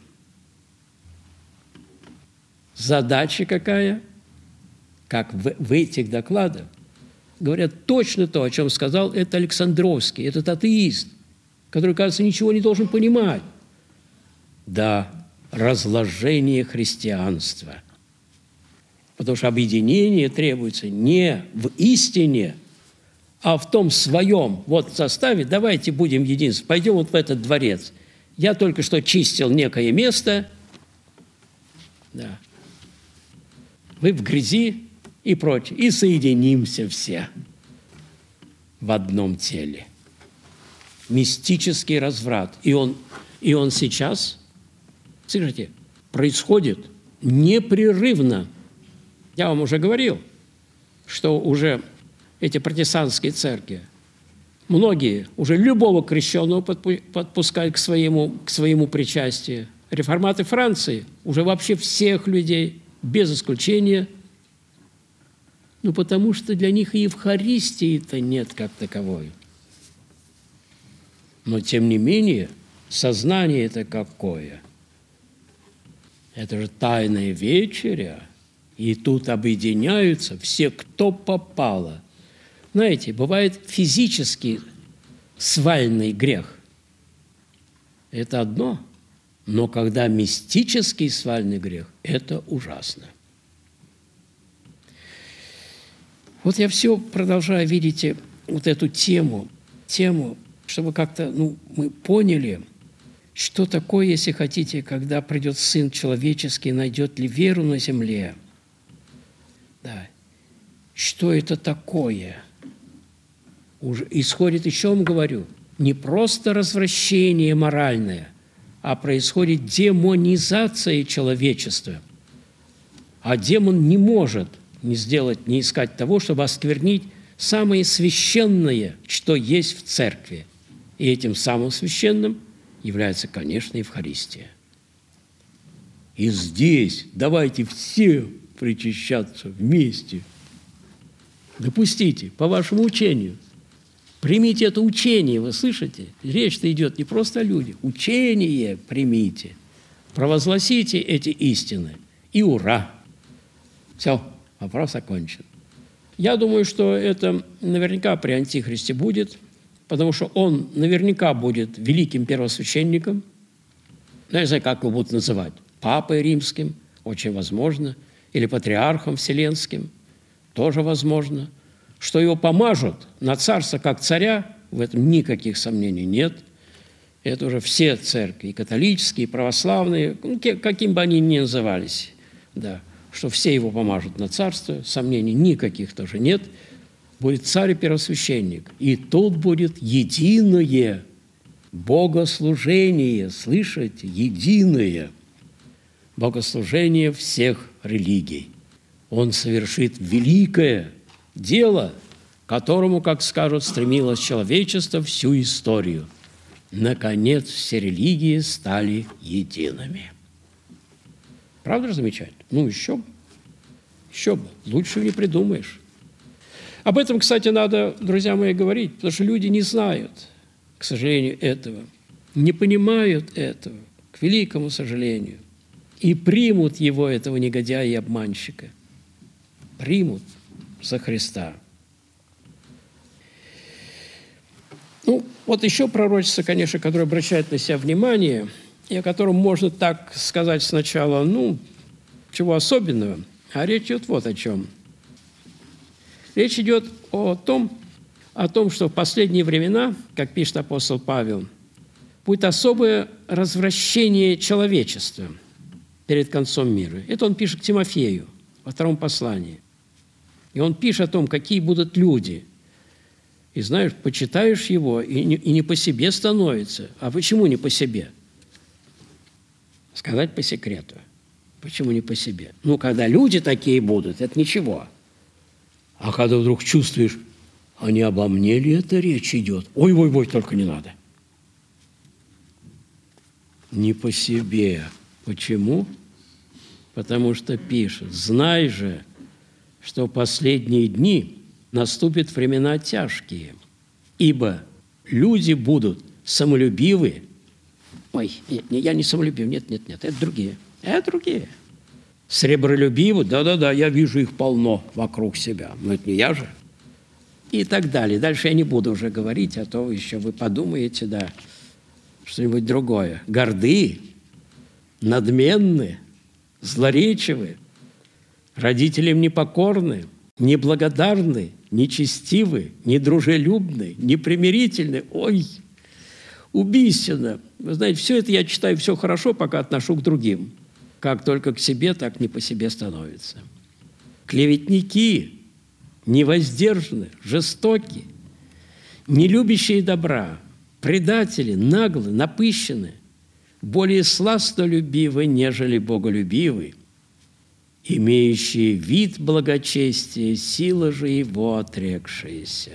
Задача какая? Как в этих докладах говорят точно то, о чем сказал этот Александровский, этот атеист, который, кажется, ничего не должен понимать. Да, разложение христианства. Потому что объединение требуется не в истине, а в том своем вот составе. Давайте будем единством. Пойдем вот в этот дворец. Я только что чистил некое место. Да. Вы в грязи и прочее. И соединимся все в одном теле. Мистический разврат. И он сейчас, слышите, происходит непрерывно. Я вам уже говорил, что уже эти протестантские церкви, многие уже любого крещенного подпускают к своему причастию. Реформаты Франции уже вообще всех людей, без исключения, потому что для них и Евхаристии-то нет как таковой. Но, тем не менее, сознание это какое? Это же тайная вечеря, и тут объединяются все, кто попало. Знаете, бывает физически свальный грех – это одно, но когда мистический свальный грех – это ужасно. Вот я все продолжаю, видите, вот эту тему, чтобы как-то мы поняли, что такое, если хотите, когда придет Сын Человеческий, найдет ли веру на земле. Да. Что это такое? Уже исходит, еще вам говорю, не просто развращение моральное, а происходит демонизация человечества. А демон не может не искать того, чтобы осквернить самое священное, что есть в церкви. И этим самым священным является, конечно, Евхаристия. И здесь давайте все причащаться вместе. Допустите, по вашему учению. Примите это учение, вы слышите? Речь-то идет не просто о людях. Учение примите. Провозгласите эти истины. И ура! Все, вопрос окончен. Я думаю, что это наверняка при Антихристе будет, потому что он наверняка будет великим первосвященником. Я не знаю, как его будут называть. Папой римским, очень возможно. Или патриархом вселенским, тоже возможно. Что его помажут на царство как царя, в этом никаких сомнений нет. Это уже все церкви, и католические, и православные, каким бы они ни назывались, да, что все его помажут на царство, сомнений никаких тоже нет. Будет царь и первосвященник. И тут будет единое богослужение, слышите, единое богослужение всех религий. Он совершит великое дело, к которому, как скажут, стремилось человечество всю историю. Наконец, все религии стали едиными. Правда же замечательно? Еще бы. Лучше не придумаешь. Об этом, кстати, надо, друзья мои, говорить, потому что люди не знают, к сожалению, этого, не понимают этого, к великому сожалению, и примут его, этого негодяя и обманщика. Примут за Христа. Вот еще пророчество, конечно, которое обращает на себя внимание, и о котором можно так сказать сначала, чего особенного, а речь идет вот о чем. Речь идет о том, что в последние времена, как пишет апостол Павел, будет особое развращение человечества перед концом мира. Это он пишет к Тимофею во втором послании. И он пишет о том, какие будут люди. И знаешь, почитаешь его, и не по себе становится. А почему не по себе? Сказать по секрету. Почему не по себе? Когда люди такие будут, это ничего. А когда вдруг чувствуешь, а не обо мне ли это речь идет? Ой, только не надо. Не по себе. Почему? Потому что пишет, знай же, что в последние дни наступят времена тяжкие, ибо люди будут самолюбивы. Ой, нет, я не самолюбив, нет, это другие. Это другие. Сребролюбивы, да, я вижу их полно вокруг себя. Но это не я же. И так далее. Дальше я не буду уже говорить, а то еще вы подумаете, да, что-нибудь другое. Горды, надменны, злоречивы, родителям непокорны, неблагодарны, нечестивы, недружелюбны, непримирительны. Ой, убийственно. Вы знаете, все это я читаю, все хорошо, пока отношу к другим. Как только к себе, так не по себе становится. Клеветники, невоздержаны, жестоки, не любящие добра, предатели, наглы, напыщены, более сластолюбивы, нежели боголюбивы, имеющие вид благочестия, сила же его отрекшаяся.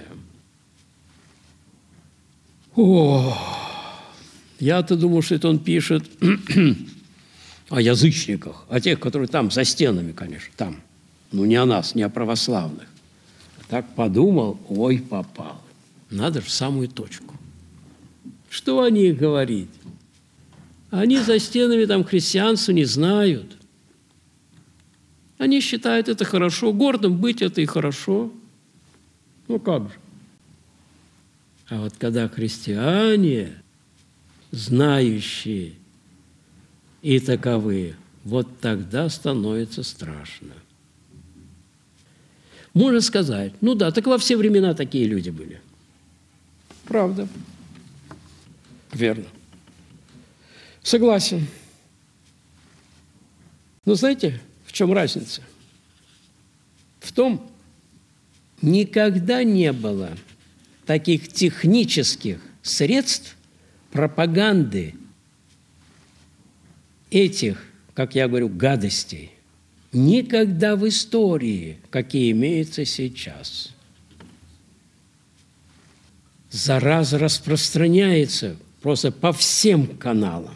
Я-то думал, что это он пишет о язычниках, о тех, которые там, за стенами, конечно, там. Не о нас, не о православных. Так подумал, ой, попал. Надо же в самую точку. Что о них говорить? Они за стенами там христианства не знают. Они считают это хорошо. Гордым быть – это и хорошо. Как же? А вот когда христиане, знающие и таковые, вот тогда становится страшно. Можно сказать, ну да, так во все времена такие люди были. Правда. Верно. Согласен. Но знаете, в чем разница? В том, никогда не было таких технических средств пропаганды этих, как я говорю, гадостей. Никогда в истории, какие имеются сейчас. Зараза распространяется просто по всем каналам.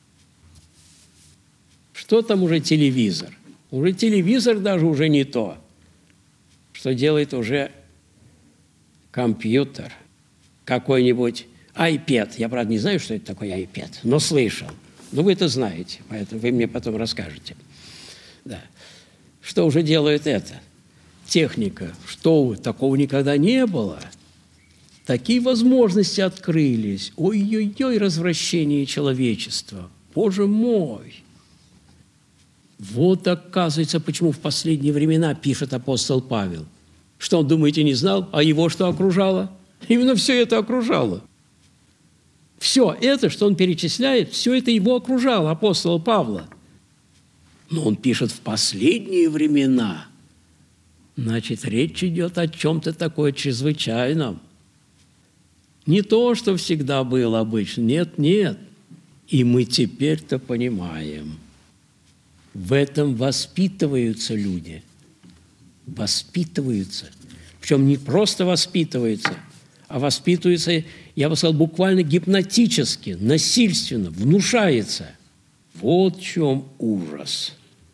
Что там уже телевизор? Уже телевизор даже уже не то, что делает уже компьютер, какой-нибудь iPad. Я, правда, не знаю, что это такое iPad, но слышал. Ну, вы это знаете, поэтому вы мне потом расскажете. Да. Что уже делает это? Техника. Что такого никогда не было. Такие возможности открылись. Ой-ой-ой, развращение человечества. Боже мой! Вот, оказывается, почему в последние времена пишет апостол Павел. Что он, думаете, не знал? А его что окружало? Именно все это окружало. Все это, что он перечисляет, все это его окружало, апостола Павла. Но он пишет в последние времена. Значит, речь идет о чем-то такое чрезвычайном. Не то, что всегда было обычно. Нет, нет. И мы теперь-то понимаем. В этом воспитываются люди. Воспитываются. Причем не просто воспитываются, а воспитываются, я бы сказал, буквально гипнотически, насильственно, внушается. Вот в чем ужас.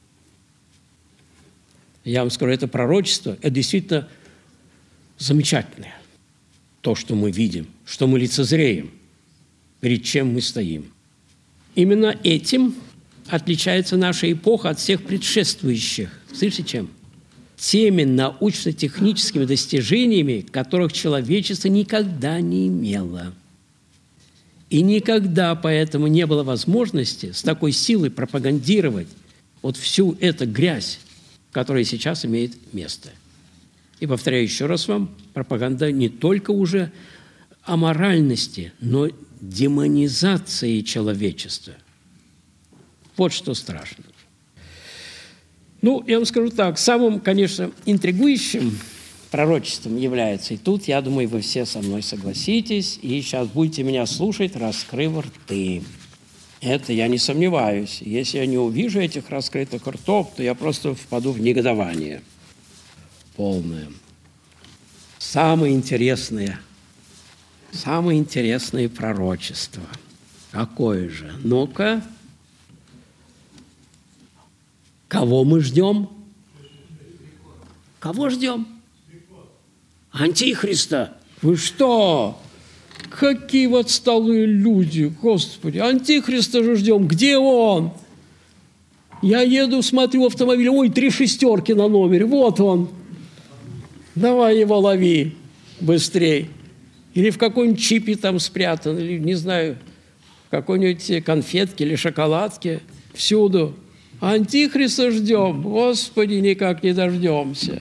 Я вам скажу, это пророчество, это действительно замечательное. То, что мы видим, что мы лицезреем, перед чем мы стоим. Именно этим отличается наша эпоха от всех предшествующих. Слышите, чем? Теми научно-техническими достижениями, которых человечество никогда не имело. И никогда поэтому не было возможности с такой силой пропагандировать вот всю эту грязь, которая сейчас имеет место. И повторяю еще раз вам, пропаганда не только уже о моральности, но демонизации человечества. Вот что страшно. Ну, я вам скажу так, самым, конечно, интригующим пророчеством является, и тут, я думаю, вы все со мной согласитесь, и сейчас будете меня слушать, раскрыв рты. Это я не сомневаюсь. Если я не увижу этих раскрытых ртов, то я просто впаду в негодование полное. Самое интересное пророчество. Какое же? Ну-ка. Кого мы ждем? Кого ждем? Антихриста. Вы что? Какие вот отсталые люди, Господи. Антихриста же ждем. Где он? Я еду, смотрю автомобиль. Ой, 3 шестерки на номере. Вот он. Давай его лови быстрей. Или в каком-нибудь чипе там спрятан, или, не знаю, в какой-нибудь конфетке или шоколадке. Всюду. Антихриста ждем. Господи, никак не дождемся.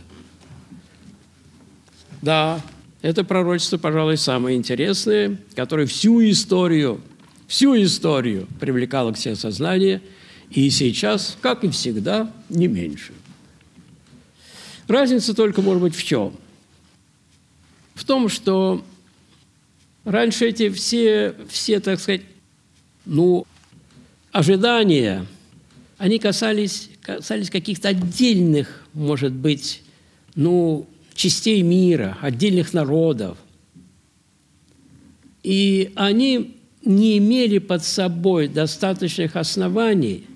Да, это пророчество, пожалуй, самое интересное, которое всю историю привлекало к себе сознание, и сейчас, как и всегда, не меньше. Разница только, может быть, в чем? В том, что раньше эти все, так сказать, ожидания, они касались каких-то отдельных, может быть, частей мира, отдельных народов. И они не имели под собой достаточных оснований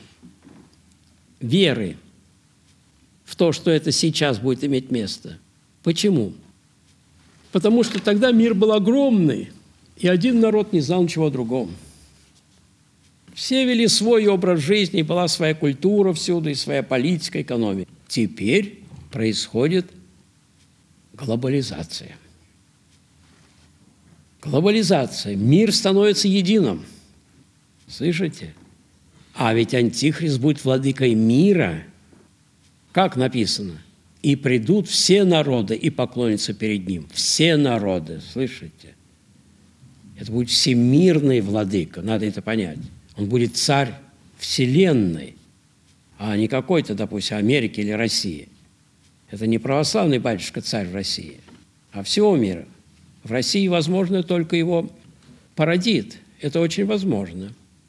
веры в то, что это сейчас будет иметь место. Почему? Потому что тогда мир был огромный, и один народ не знал ничего о другом. Все вели свой образ жизни, и была своя культура всюду, и своя политика, экономика. Теперь происходит глобализация. Глобализация. Мир становится единым. Слышите? А ведь Антихрист будет владыкой мира. Как написано? И придут все народы и поклонятся перед ним. Все народы. Слышите? Это будет всемирный владыка. Надо это понять. Он будет царь вселенной, а не какой-то, допустим, Америки или России. Это не православный батюшка царь в России, а всего мира. В России, возможно, только его породит. Это очень возможно.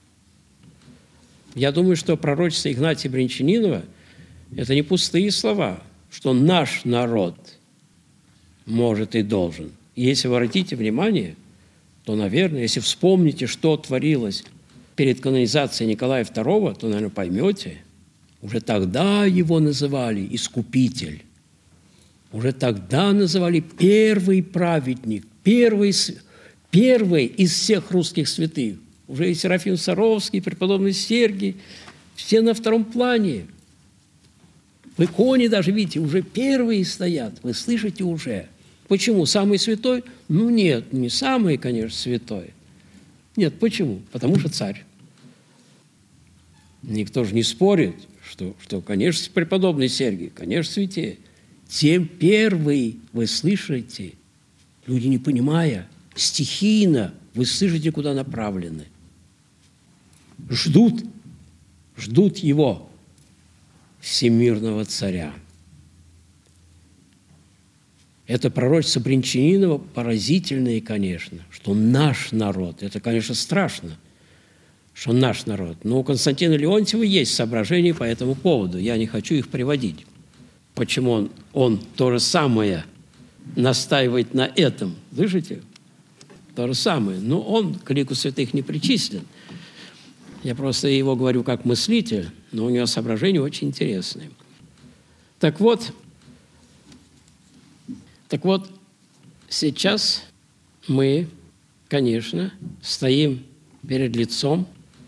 Я думаю, что пророчество Игнатия Брянчанинова – это не пустые слова, что наш народ может и должен. И если вы обратите внимание, то, наверное, если вспомните, что творилось перед канонизацией Николая II, то, наверное, поймете, уже тогда его называли Искупитель. Уже тогда называли первый праведник, первый из всех русских святых. Уже и Серафим Саровский, и преподобный Сергий, все на втором плане. В иконе даже, видите, уже первые стоят. Вы слышите уже. Почему? Самый святой? Ну нет, не самый, конечно, святой. Нет, почему? Потому что царь. Никто же не спорит, что конечно, преподобный Сергий, конечно, святее. Тем первый, вы слышите, люди не понимая, стихийно, вы слышите, куда направлены. Ждут его, всемирного царя. Это пророчество Брянчанинова поразительное, конечно, что наш народ, это, конечно, страшно, что наш народ. Но у Константина Леонтьева есть соображения по этому поводу, я не хочу их приводить. Почему он то же самое настаивает на этом. Слышите? То же самое. Но он к лику святых не причислен. Я просто его говорю как мыслитель, но у него соображения очень интересные. Так вот, сейчас мы, конечно, стоим перед лицом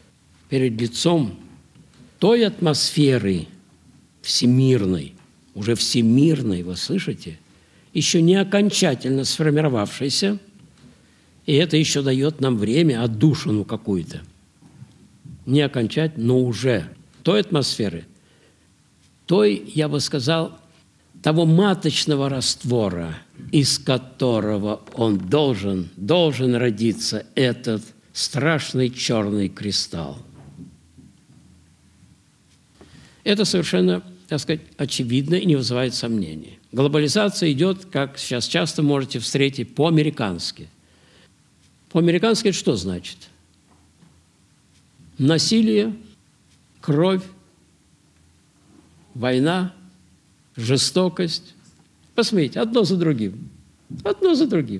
той атмосферы всемирной, уже всемирной, вы слышите, еще не окончательно сформировавшейся, и это еще дает нам время, отдушину какую-то. Не окончательно, но уже той атмосферы, той, я бы сказал, того маточного раствора, из которого он должен родиться этот страшный черный кристалл. Это совершенно, так сказать, очевидно и не вызывает сомнений. Глобализация идет, как сейчас часто можете встретить, по-американски. По-американски это что значит? Насилие, кровь, война, жестокость. Посмотрите, одно за другим. Одно за другим.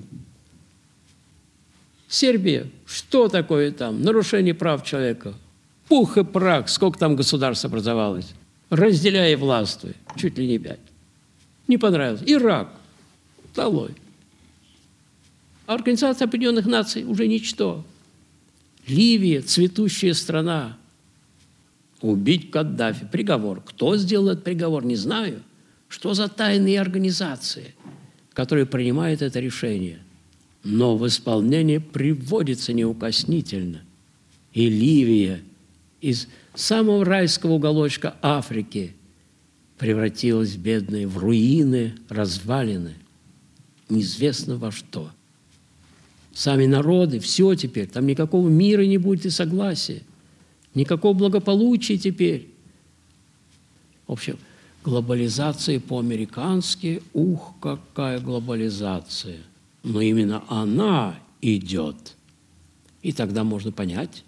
Сербия, что такое там? Нарушение прав человека. Пух и прах, сколько там государств образовалось. Разделяй и властвуй. Чуть ли не 5. Не понравилось. Ирак. Долой. А Организация Объединенных Наций уже ничто. Ливия, цветущая страна. Убить Каддафи. Приговор. Кто сделал этот приговор, не знаю. Что за тайные организации, которые принимают это решение? Но в исполнение приводится неукоснительно. И Ливия из самого райского уголочка Африки превратилась, бедная, в руины, развалины. Неизвестно во что. Сами народы, все теперь, там никакого мира не будет и согласия, никакого благополучия теперь. В общем, глобализация по-американски, ух, какая глобализация. Но именно она идет. И тогда можно понять,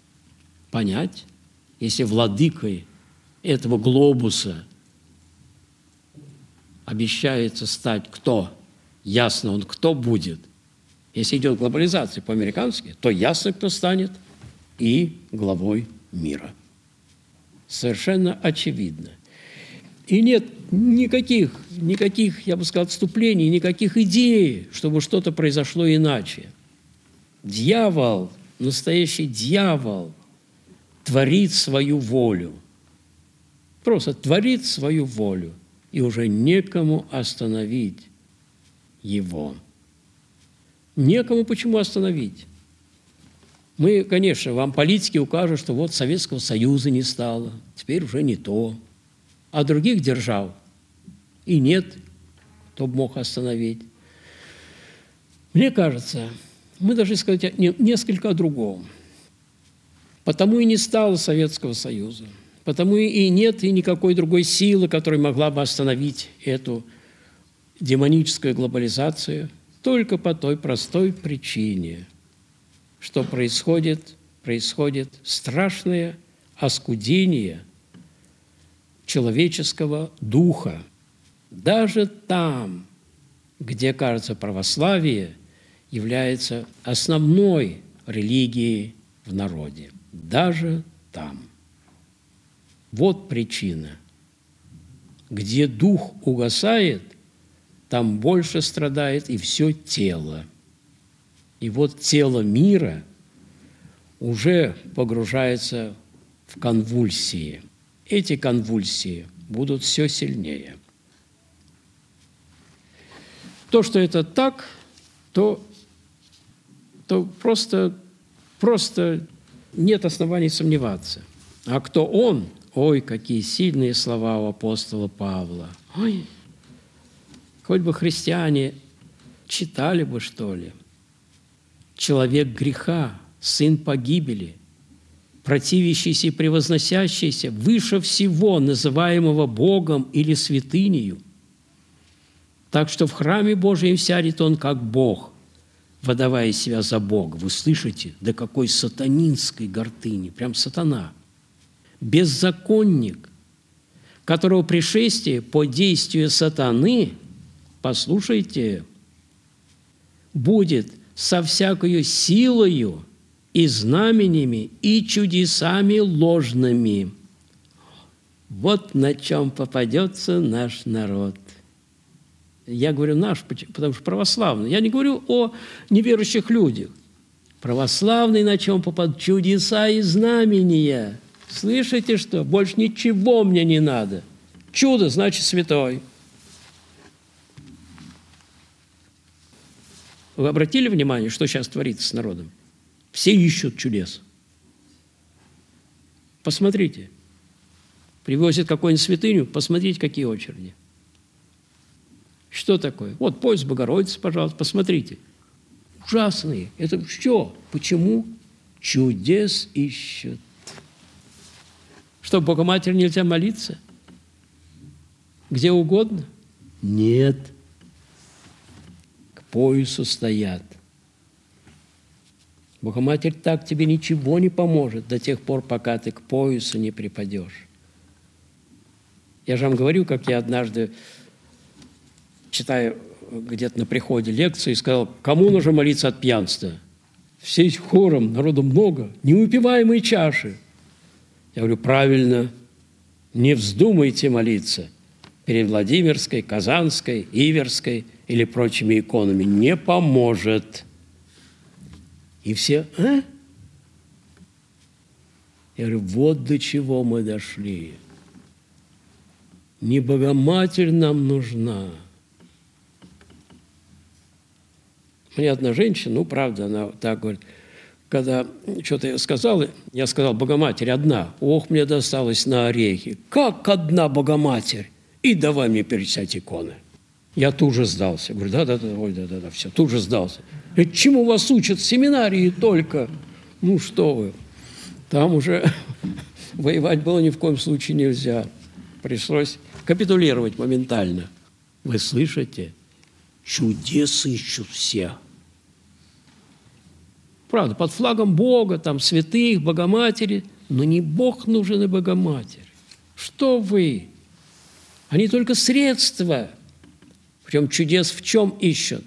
если владыкой этого глобуса обещается стать кто? Ясно он, кто будет. Если идет глобализация по-американски, то ясно, кто станет и главой мира. Совершенно очевидно. И нет никаких, я бы сказал, отступлений, никаких идей, чтобы что-то произошло иначе. Дьявол, настоящий дьявол, творит свою волю. Просто творит свою волю, и уже некому остановить его. Некому почему остановить. Мы, конечно, вам политики укажут, что вот Советского Союза не стало, теперь уже не то. А других держав и нет, кто бы мог остановить. Мне кажется, мы должны сказать несколько о другом. Потому и не стало Советского Союза. Потому и нет и никакой другой силы, которая могла бы остановить эту демоническую глобализацию, только по той простой причине, что происходит страшное оскудение человеческого духа. Даже там, где, кажется, православие является основной религией в народе. Даже там. Вот причина. Где дух угасает, там больше страдает и все тело. И вот тело мира уже погружается в конвульсии. Эти конвульсии будут все сильнее. То, что это так, то просто нет оснований сомневаться. А кто он? Ой, какие сильные слова у апостола Павла. Ой, хоть бы христиане читали бы, что ли. Человек греха, сын погибели, противящийся и превозносящийся выше всего, называемого Богом или святынею. Так что в храме Божьем сядет он как Бог, выдавая себя за Бога. Вы слышите, до какой сатанинской гордыни, прям сатана. Беззаконник, которого пришествие по действию сатаны, послушайте, будет со всякою силою и знаменями, и чудесами ложными. Вот на чем попадется наш народ. Я говорю наш, потому что православный. Я не говорю о неверующих людях. Православный на чем попадут? Чудеса и знамения. Слышите, что? Больше ничего мне не надо. Чудо значит святой. Вы обратили внимание, что сейчас творится с народом? Все ищут чудес. Посмотрите. Привозят какую-нибудь святыню, посмотрите, какие очереди. Что такое? Вот поезд Богородицы, пожалуйста, посмотрите. Ужасные. Это что? Почему? Чудес ищут. Что, Богоматери нельзя молиться? Где угодно? Нет. К поясу стоят. Богоматерь так тебе ничего не поможет до тех пор, пока ты к поясу не припадешь. Я же вам говорю, как я однажды, читая где-то на приходе лекцию, сказал, кому нужно молиться от пьянства? Все хором, народу много, неупиваемые чаши. Я говорю, правильно, не вздумайте молиться перед Владимирской, Казанской, Иверской или прочими иконами. Не поможет. И все, Я говорю, вот до чего мы дошли. Не Богоматерь нам нужна. Мне одна женщина, правда, она так говорит, когда что-то я сказал Богоматерь одна. Ох, мне досталось на орехи. Как одна Богоматерь? И давай мне перечислять иконы. Я тут же сдался. Говорю, да, все, тут же сдался. Чему вас учат в семинарии только? Ну, что вы. Там уже воевать было ни в коем случае нельзя. Пришлось капитулировать моментально. Вы слышите? Чудес ищут все. Правда, под флагом Бога, там, святых, Богоматери, но не Бог нужен и Богоматерь. Что вы? Они только средства. Причем чудес в чем ищут?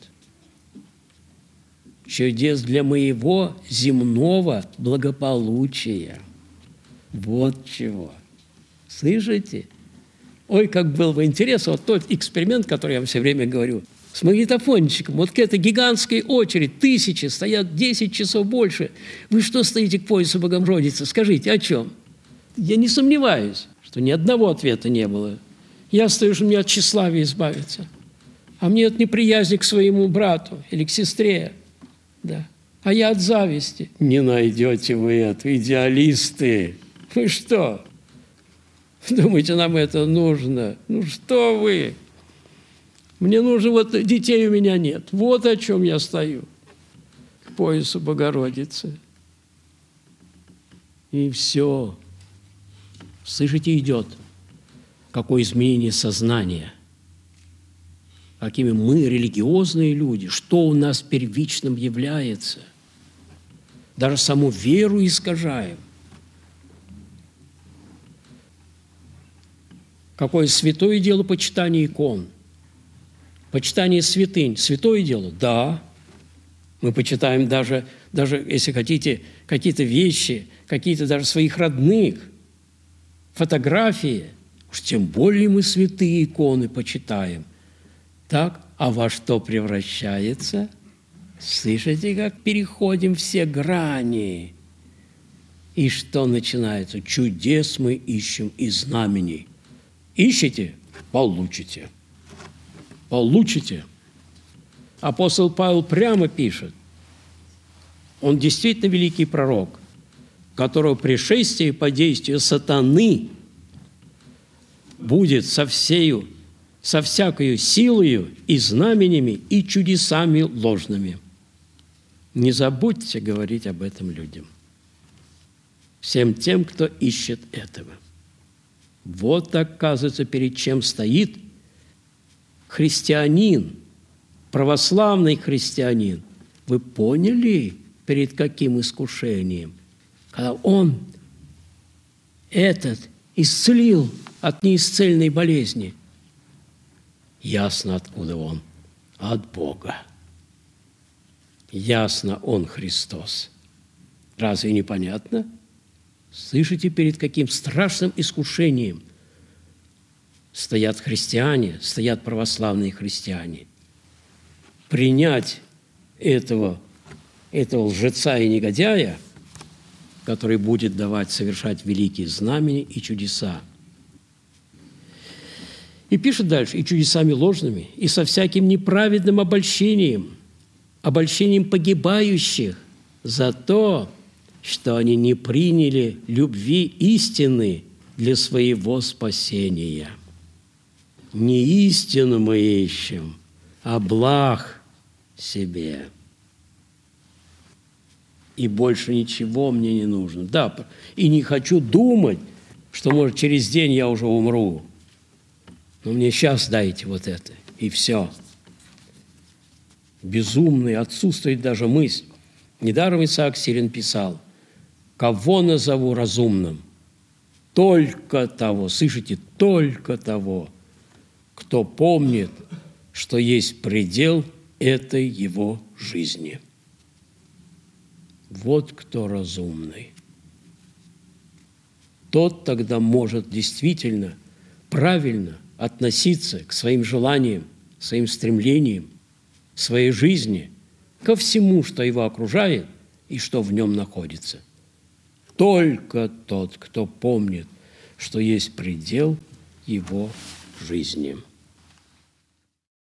Чудес для моего земного благополучия. Вот чего. Слышите? Ой, как был бы интересно, вот тот эксперимент, который я вам все время говорю, с магнитофончиком, вот к этой гигантской очереди, тысячи, стоят 10 часов больше. Вы что стоите к поясу Богородицы? Скажите, о чем? Я не сомневаюсь, что ни одного ответа не было. Я стою, что мне от тщеславия избавиться. А мне от неприязни к своему брату или к сестре. Да. А я от зависти. Не найдете вы это, идеалисты. Вы что? Думаете, нам это нужно? Ну что вы? Мне нужно, вот детей у меня нет. Вот о чем я стою. К поясу Богородицы. И все. Слышите, идет. Какое изменение сознания. Какими мы, религиозные люди, что у нас первичным является. Даже саму веру искажаем. Какое святое дело почитание икон. Почитание святынь. Святое дело? Да. Мы почитаем даже если хотите, какие-то вещи, какие-то даже своих родных, фотографии. Уж тем более мы святые иконы почитаем. Так? А во что превращается? Слышите, как переходим все грани? И что начинается? Чудес мы ищем и знамений. Ищете – получите. Получите. Апостол Павел прямо пишет. Он действительно великий пророк, которого пришествие по действию сатаны будет со всякою силою и знаменями и чудесами ложными. Не забудьте говорить об этом людям. Всем тем, кто ищет этого. Вот, оказывается, перед чем стоит христианин, православный христианин. Вы поняли, перед каким искушением? Когда он исцелил от неисцельной болезни. Ясно, откуда он. От Бога. Ясно, он Христос. Разве не понятно? Слышите, перед каким страшным искушением стоят христиане, стоят православные христиане. Принять этого лжеца и негодяя, который будет совершать великие знамения и чудеса. И пишет дальше, и чудесами ложными, и со всяким неправедным обольщением погибающих за то, что они не приняли любви истины для своего спасения. Не истину мы ищем, а благ себе. И больше ничего мне не нужно. Да, и не хочу думать, что, может, через день я уже умру. Но мне сейчас дайте вот это, и все. Безумный, отсутствует даже мысль. Недаром Исаак Сирин писал: «Кого назову разумным? Только того, слышите, только того, кто помнит, что есть предел этой его жизни». Вот кто разумный. Тот тогда может действительно правильно относиться к своим желаниям, своим стремлениям, своей жизни, ко всему, что его окружает и что в нем находится. Только тот, кто помнит, что есть предел его жизни.